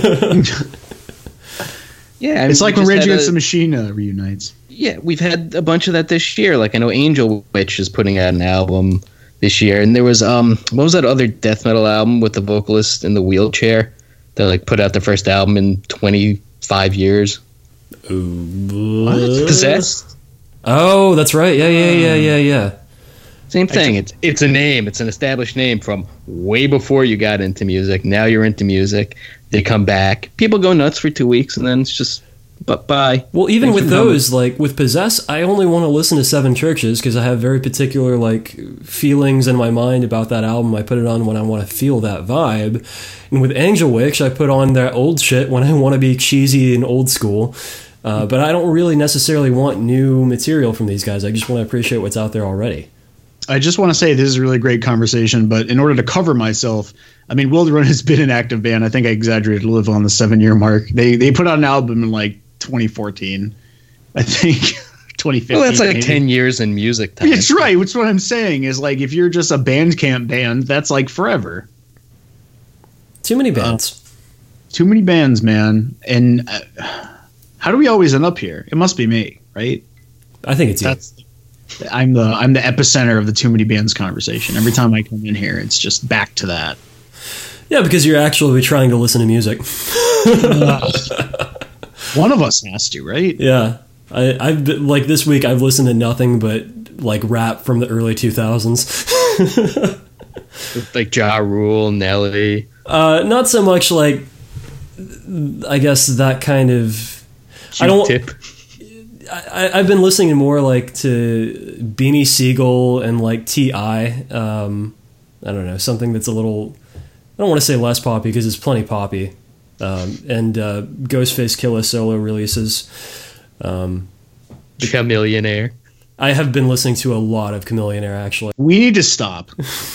Yeah, I mean, it's like we when just Rage had Against a- the Machine uh, reunites. Yeah, we've had a bunch of that this year. Like I know Angel Witch is putting out an album this year, and there was um, what was that other death metal album with the vocalist in the wheelchair that like put out the first album in twenty-five years? What? Possessed. Oh, that's right. Yeah, yeah, yeah, yeah, yeah. Same thing. It's it's a name. It's an established name from way before you got into music. Now you're into music. They come back. People go nuts for two weeks, and then it's just but bye. Well, even Thanks with for coming. those, like with Possess, I only want to listen to Seven Churches because I have very particular like feelings in my mind about that album. I put it on when I want to feel that vibe. And with Angel Witch, I put on that old shit when I want to be cheesy and old school. Uh, but I don't really necessarily want new material from these guys. I just want to appreciate what's out there already. I just want to say this is a really great conversation, but in order to cover myself, I mean, Wilder Run has been an active band. I think I exaggerated a little on the seven-year mark. They they put out an album in like twenty fourteen, I think, twenty fifteen. Well, that's like maybe. ten years in music time. It's right. That's what I'm saying is like if you're just a Bandcamp band, that's like forever. Too many bands. Uh, too many bands, man. And uh, how do we always end up here? It must be me, right? I think it's you. That's I'm the I'm the epicenter of the too many bands conversation. Every time I come in here, it's just back to that. Yeah, because you're actually trying to listen to music. One of us has to, right? Yeah. I, I've been, like this week I've listened to nothing but like rap from the early two thousands. Like Ja Rule, Nelly. Uh, not so much like I guess that kind of. I don't. Tip. I, I've been listening more like to Beanie Siegel and like T I. Um, I don't know, something that's a little. I don't want to say less poppy because it's plenty poppy. Um, and uh, Ghostface Killah solo releases. Um, Chameleonaire. I have been listening to a lot of Chameleonaire, actually. We need to stop.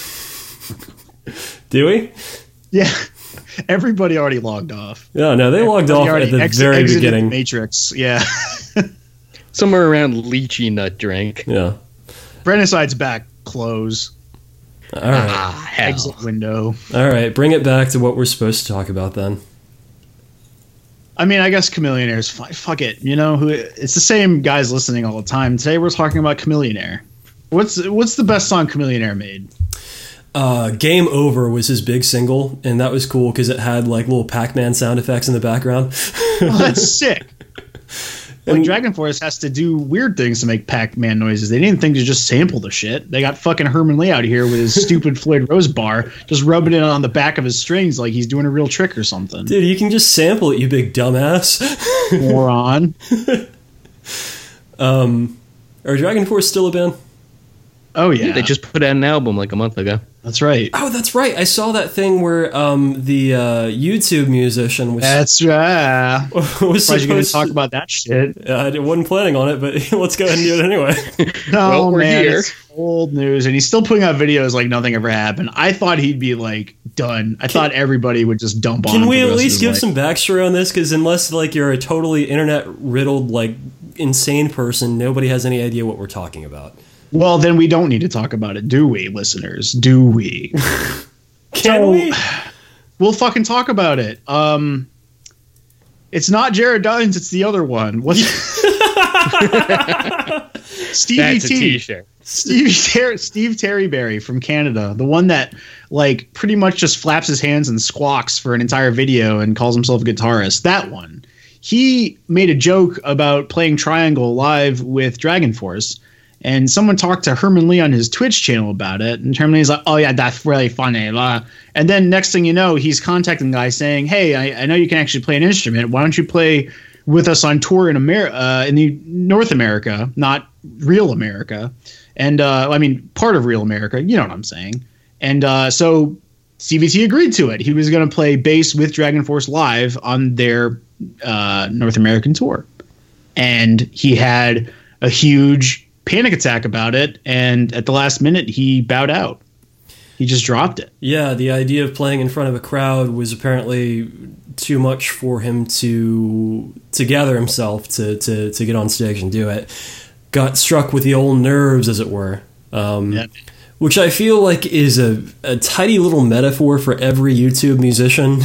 Do we? Yeah. Everybody already logged off. No, no, they logged Everybody off at the ex- very exited beginning. The Matrix, yeah. Somewhere around Lychee Nut Drink. Yeah. Brenicide's back. Close. All right. Ah, hell. Exit window. All right. Bring it back to what we're supposed to talk about then. I mean, I guess Chameleonaire's fine. Fuck it. You know, who? It's the same guys listening all the time. Today we're talking about Chameleonaire. What's what's the best song Chameleonaire made? Uh, Game Over was his big single, and that was cool because it had like little Pac-Man sound effects in the background. Oh, that's sick. Like, And- Dragon Force has to do weird things to make Pac-Man noises. They didn't think to just sample the shit. They got fucking Herman Lee out here with his stupid Floyd Rose bar, just rubbing it on the back of his strings like he's doing a real trick or something. Dude, you can just sample it, you big dumbass. Moron. um, are Dragon Force still a band? Oh, yeah. They just put out an album like a month ago. That's right. Oh, that's right. I saw that thing where um, the uh, YouTube musician was, That's right. was Why you supposed going to talk to... about that shit? Uh, I wasn't planning on it, but let's go ahead and do it anyway. No, Well, we're man, here. it's old news, and he's still putting out videos like nothing ever happened. I thought he'd be like done. I thought everybody would just dump on. Can him we for the at rest of least his give life. some backstory on this? Because unless like you're a totally internet riddled, like insane person, nobody has any idea what we're talking about. Well, then we don't need to talk about it, do we, listeners? Do we? Can So, we? We'll fucking talk about it. Um, it's not Jared Dines, it's the other one. What's Stevie That's a T. t-shirt. Stevie Ter- Steve Terryberry from Canada, the one that like pretty much just flaps his hands and squawks for an entire video and calls himself a guitarist. That one. He made a joke about playing Triangle live with Dragon Force, and someone talked to Herman Lee on his Twitch channel about it, and Herman Lee's like, "Oh yeah, that's really funny." Blah. And then next thing you know, he's contacting the guy saying, "Hey, I, I know you can actually play an instrument. Why don't you play with us on tour in America, uh, in the North America, not real America?" And uh, I mean, part of real America, you know what I'm saying. And uh, so C V T agreed to it. He was going to play bass with Dragon Force live on their uh, North American tour. And he had a huge panic attack about it. And at the last minute, he bowed out. He just dropped it. Yeah, the idea of playing in front of a crowd was apparently too much for him to to gather himself to to, to get on stage and do it. Got struck with the old nerves, as it were. Um, Yeah. Which I feel like is a, a tidy little metaphor for every YouTube musician.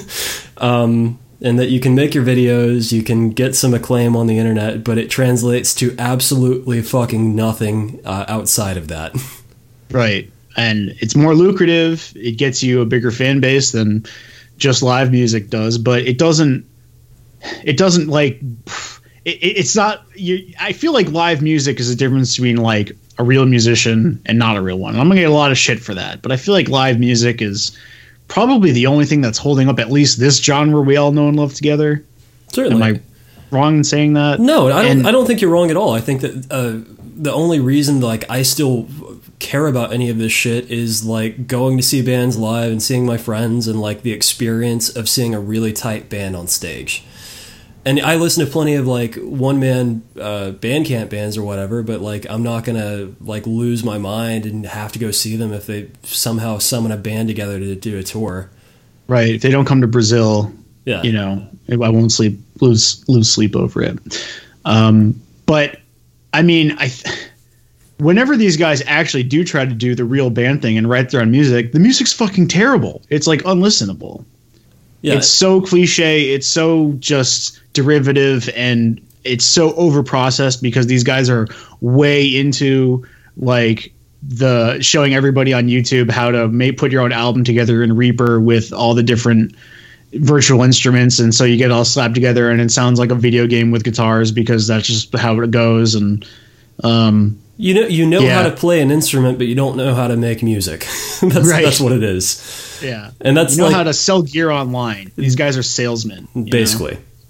um, and that you can make your videos, you can get some acclaim on the internet, but it translates to absolutely fucking nothing uh, outside of that. Right. And it's more lucrative. It gets you a bigger fan base than just live music does, but it doesn't, it doesn't like, it, it's not, you, I feel like live music is a difference between like a real musician and not a real one. I'm going to get a lot of shit for that, but I feel like live music is probably the only thing that's holding up at least this genre we all know and love together. Certainly. Am I wrong in saying that? No, I don't. And- I don't think you're wrong at all. I think that uh, the only reason like I still care about any of this shit is like going to see bands live and seeing my friends and like the experience of seeing a really tight band on stage. And I listen to plenty of like one man uh, Bandcamp bands or whatever, but like I'm not gonna like lose my mind and have to go see them if they somehow summon a band together to do a tour. Right. If they don't come to Brazil, Yeah, you know, I won't sleep lose lose sleep over it. Um, but I mean, I th- whenever these guys actually do try to do the real band thing and write their own music, the music's fucking terrible. It's like unlistenable. yeah. It's so cliche. It's so just derivative, and it's so over processed because these guys are way into like the showing everybody on YouTube how to make put your own album together in Reaper with all the different virtual instruments, and so you get it all slapped together and it sounds like a video game with guitars because that's just how it goes. And um, You know, you know Yeah. how to play an instrument, but you don't know how to make music. that's Right. that's what it is. yeah, And that's you know like how to sell gear online. These guys are salesmen, you know? basically.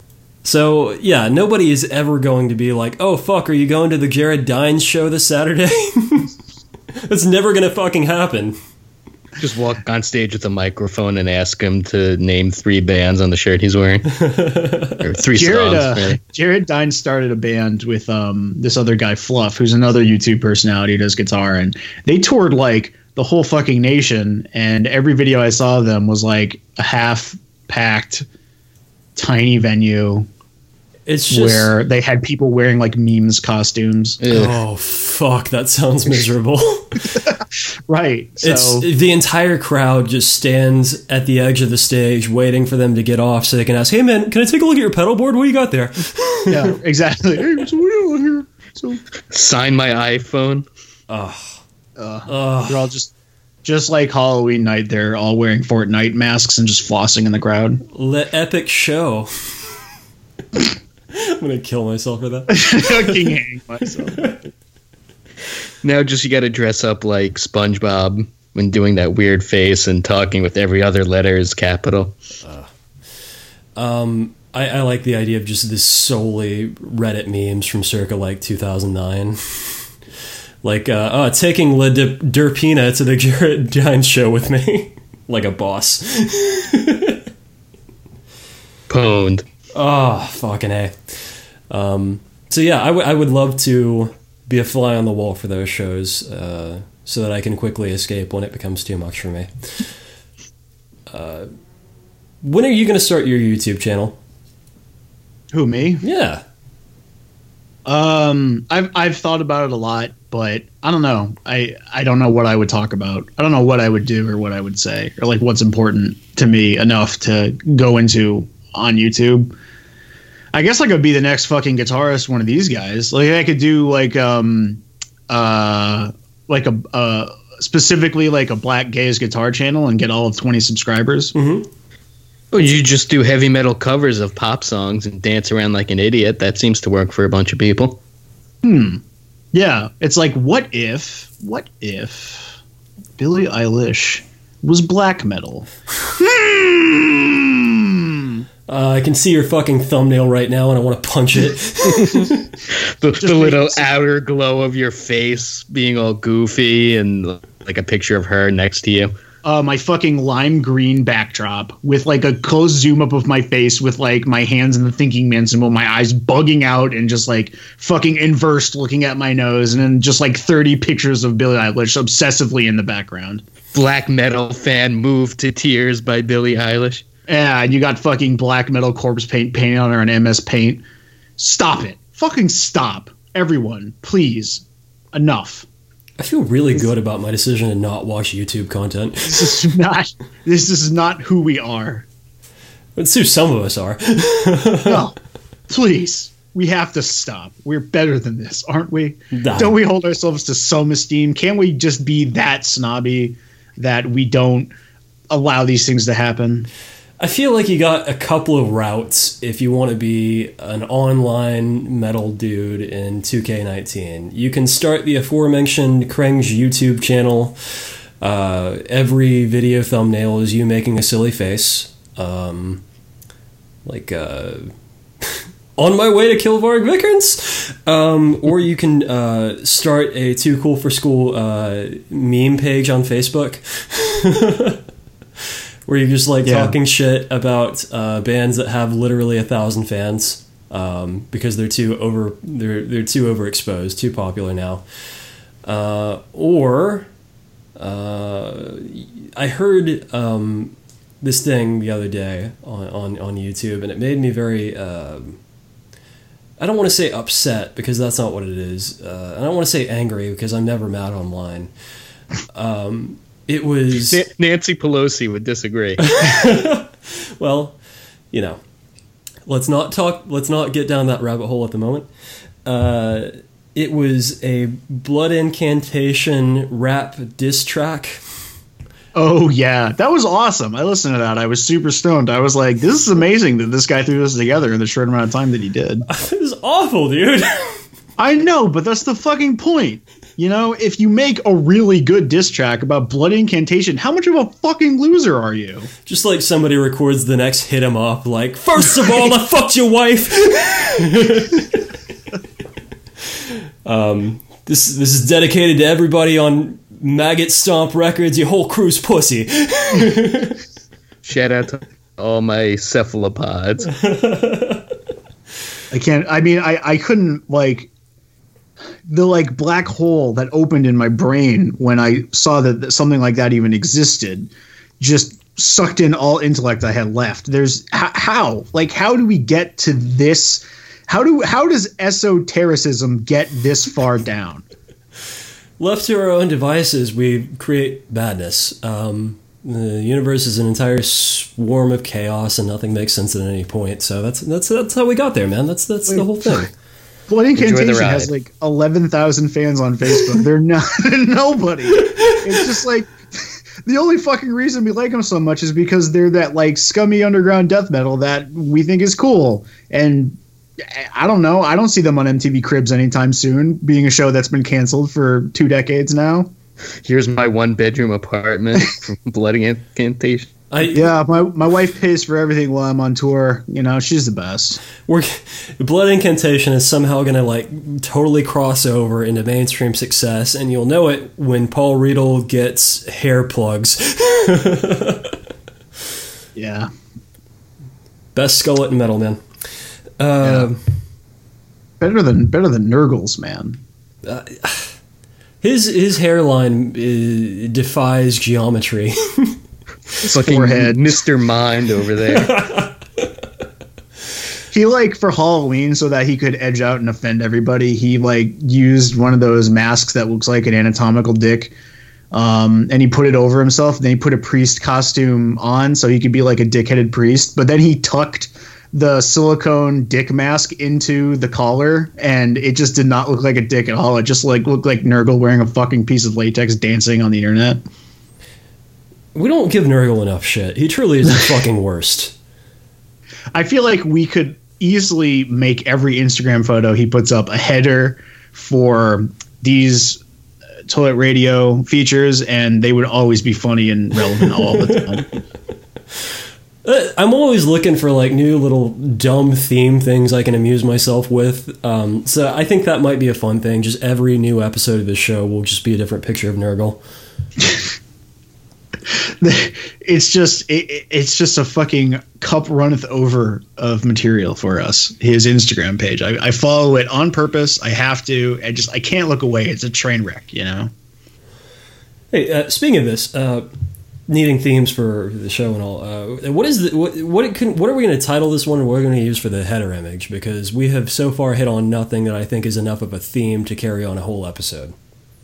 So, yeah, nobody is ever going to be like, oh, fuck, are you going to the Jared Dines show this Saturday? That's never going to fucking happen. Just walk on stage with a microphone and ask him to name three bands on the shirt he's wearing. Or three Jared, songs. uh, Really. Jared Dines started a band with um, this other guy, Fluff, who's another YouTube personality who does guitar. And they toured like the whole fucking nation. And every video I saw of them was like a half-packed, tiny venue. It's just where they had people wearing like memes costumes. Ugh. Oh fuck, that sounds miserable. Right. So It's the entire crowd just stands at the edge of the stage waiting for them to get off so they can ask, "Hey man, can I take a look at your pedal board? What do you got there?" yeah, exactly. Hey, so what are you doing here? So Sign my iPhone. Ugh. uh, they're all just just like Halloween night, they're all wearing Fortnite masks and just flossing in the crowd. Le epic show. I'm gonna kill myself for that. Fucking hang myself. Now just you got to dress up like SpongeBob when doing that weird face and talking with every other letter is capital. Um, I, I like the idea of just this solely Reddit memes from circa like two thousand nine. Like, uh, oh, taking Le De- Derpina to the Jared Dines show with me. Like a boss. Pwned. Oh, fucking A. Um, so yeah, I, w- I would love to be a fly on the wall for those shows uh, so that I can quickly escape when it becomes too much for me. Uh, when are you going to start your YouTube channel? Who, me? Yeah. Um, I've I've thought about it a lot, but I don't know. I I don't know what I would talk about. I don't know what I would do or what I would say or like what's important to me enough to go into on YouTube. I guess I could be the next fucking guitarist, one of these guys. Like I could do like um uh like a uh specifically like a Black Gaze guitar channel and get all of twenty subscribers. Mm-hmm. Well, you just do heavy metal covers of pop songs and dance around like an idiot. That seems to work for a bunch of people. Hmm. Yeah, it's like what if what if Billie Eilish was black metal? Hmm. Uh, I can see your fucking thumbnail right now and I want to punch it. the the little outer glow of your face being all goofy and like a picture of her next to you. Uh, my fucking lime green backdrop with like a close zoom up of my face with like my hands in the thinking man symbol, my eyes bugging out and just like fucking inversed looking at my nose, and then just like thirty pictures of Billie Eilish obsessively in the background. Black metal fan moved to tears by Billie Eilish. Yeah, and you got fucking black metal corpse paint painted on her on M S Paint. Stop it. Fucking stop. Everyone, please. Enough. I feel really good about my decision to not watch YouTube content. This is not this is not who we are. But so some of us are. No. Please. We have to stop. We're better than this, aren't we? Nah. Don't we hold ourselves to some esteem? Can't we just be that snobby that we don't allow these things to happen? I feel like you got a couple of routes if you want to be an online metal dude in two K nineteen. You can start the aforementioned Kreng's YouTube channel. Uh, every video thumbnail is you making a silly face. Um, like, uh, on my way to kill Varg Vikernes. Um, or you can uh, start a Too Cool for School uh, meme page on Facebook. Where you're just like Yeah. talking shit about uh, bands that have literally a thousand fans um, because they're too over they're they're too overexposed, too popular now. Uh, or uh, I heard um, this thing the other day on, on, on YouTube, and it made me very. Uh, I don't want to say upset because that's not what it is. Uh, I don't want to say angry because I'm never mad online. Um, It was Nancy Pelosi would disagree. well, you know, let's not talk. Let's not get down that rabbit hole at the moment. Uh, it was a Blood Incantation rap diss track. Oh, yeah. That was awesome. I listened to that. I was super stoned. I was like, this is amazing that this guy threw this together in the short amount of time that he did. It was awful, dude. I know, but that's the fucking point. You know, if you make a really good diss track about blood incantation, how much of a fucking loser are you? Just like somebody records the next hit 'em up, like, first of all, I fucked your wife. um, this this is dedicated to everybody on Maggot Stomp Records. Your whole crew's pussy. Shout out to all my cephalopods. I can't. I mean, I I couldn't like. The like black hole that opened in my brain when I saw that something like that even existed just sucked in all intellect I had left. There's h- how like how do we get to this? How do how does esotericism get this far down? Left to our own devices, we create badness. Um, the universe is an entire swarm of chaos, and nothing makes sense at any point. So that's that's that's how we got there, man. That's that's Wait, the whole thing. Blood Incantation has like eleven thousand fans on Facebook. They're not nobody. It's just like the only fucking reason we like them so much is because they're that like scummy underground death metal that we think is cool. And I don't know. I don't see them on M T V Cribs anytime soon, being a show that's been canceled for two decades now. Here's my one bedroom apartment from Blood Incantation. I, yeah, my my wife pays for everything while I'm on tour. You know, she's the best. We're Blood Incantation is somehow going to like totally cross over into mainstream success, and you'll know it when Paul Riedel gets hair plugs. Yeah, best skullet in metal, man. Uh, yeah. Better than better than Nurgle's, man. Uh, his his hairline uh, defies geometry. Fucking forehead. Mister Mind over there. He like for Halloween, so that he could edge out and offend everybody, he like used one of those masks that looks like an anatomical dick, um, and he put it over himself. Then he put a priest costume on so he could be like a dick-headed priest. But then he tucked the silicone dick mask into the collar, and it just did not look like a dick at all. It just like looked like Nurgle wearing a fucking piece of latex dancing on the internet. We don't give Nurgle enough shit. He truly is the fucking worst. I feel like we could easily make every Instagram photo he puts up a header for these Toilet Radio features, and they would always be funny and relevant all the time. Uh, I'm always looking for like new little dumb theme things I can amuse myself with. Um, so I think that might be a fun thing. Just every new episode of this show will just be a different picture of Nurgle. It's just it, it's just a fucking cup runneth over of material for us. His Instagram page, I, I follow it on purpose. I have to. I just I can't look away. It's a train wreck, you know. Hey, uh, speaking of this, uh, needing themes for the show and all, uh, what is the what what, it can, what are we going to title this one, or what are we going to use for the header image? Because we have so far hit on nothing that I think is enough of a theme to carry on a whole episode.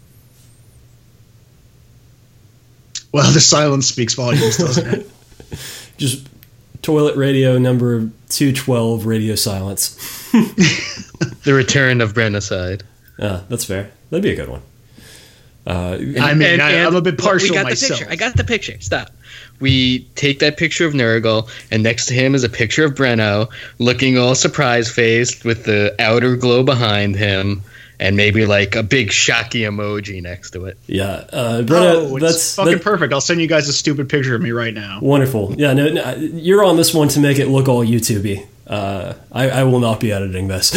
Well, the silence speaks volumes, doesn't it? Just Toilet Radio number two twelve, Radio Silence. The return of Brennicide. Ah, that's fair. That'd be a good one. Uh, I mean, and, I, and I'm a bit partial we got myself. The picture. I got the picture. Stop. We take that picture of Nurgle, and next to him is a picture of Brenno, looking all surprise-faced with the outer glow behind him, and maybe like a big shocky emoji next to it. Yeah, uh, Brenno, oh, that's fucking that, perfect. I'll send you guys a stupid picture of me right now. Wonderful. Yeah, no, no you're on this one to make it look all YouTubey. Uh, I, I will not be editing this.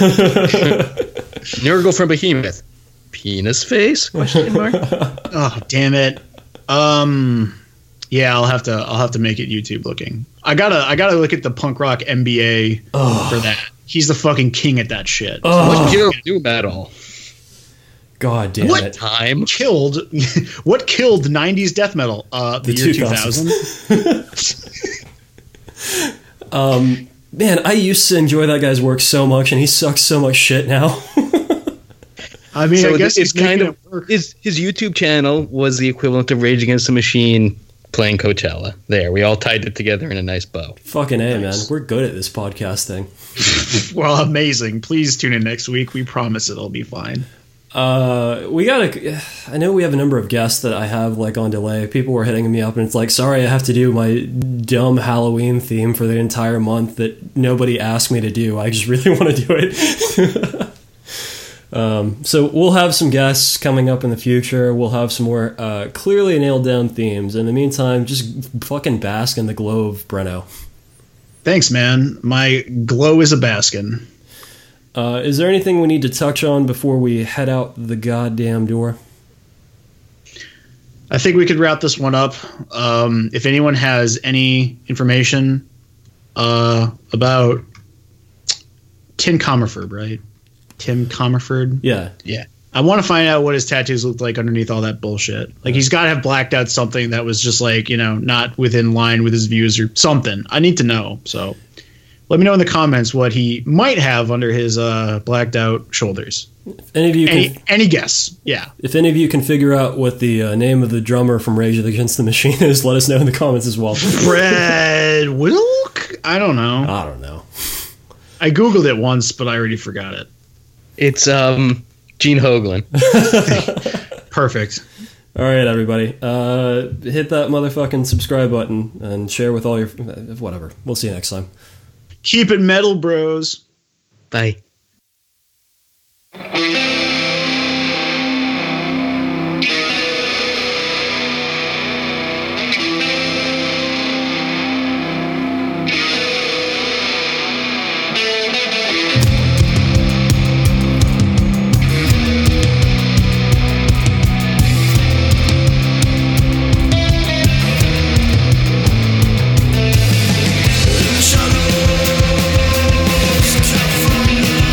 Nurgle from Behemoth. Penis face? Question mark. Oh, damn it. Um, yeah, I'll have to. I'll have to make it YouTube looking. I gotta. I gotta look at the punk rock M B A oh. for that. He's the fucking king at that shit. Oh. What you do metal? God damn what it! Time killed? What killed nineties death metal? Uh, the, the year two thousand. um, man, I used to enjoy that guy's work so much, and he sucks so much shit now. I mean, so I guess it's kind of it his his YouTube channel was the equivalent of Rage Against the Machine playing Coachella. There, we all tied it together in a nice bow. Fucking A, nice. Man. We're good at this podcast thing. Well, amazing. Please tune in next week. We promise it'll be fine. Uh, we gotta. I know we have a number of guests that I have like on delay. People were hitting me up, and it's like, sorry, I have to do my dumb Halloween theme for the entire month that nobody asked me to do. I just really want to do it. Um, so we'll have some guests coming up in the future. We'll have some more uh, clearly nailed down themes. In the meantime, just fucking bask in the glow of Breno. Thanks, man. My glow is a baskin. Uh, is there anything we need to touch on before we head out the goddamn door? I think we could wrap this one up. Um, if anyone has any information uh, about Tim Comerford, right? Tim Comerford? Yeah. Yeah. I want to find out what his tattoos looked like underneath all that bullshit. Like, he's got to have blacked out something that was just like, you know, not within line with his views or something. I need to know. So let me know in the comments what he might have under his uh, blacked out shoulders. If any of you Any, can, any guess? Yeah. if any of you can figure out what the uh, name of the drummer from Rage Against the Machine is, let us know in the comments as well. Brad Wilk? I don't know. I don't know. I Googled it once, but I already forgot it. It's um Gene Hoglan. Perfect. All right, everybody. Uh, hit that motherfucking subscribe button and share with all your... Whatever. We'll see you next time. Keep it metal, bros. Bye. Shadows from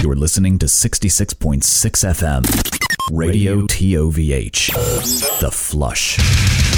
You're listening to sixty-six point six F M. Radio T O V H. The Flush.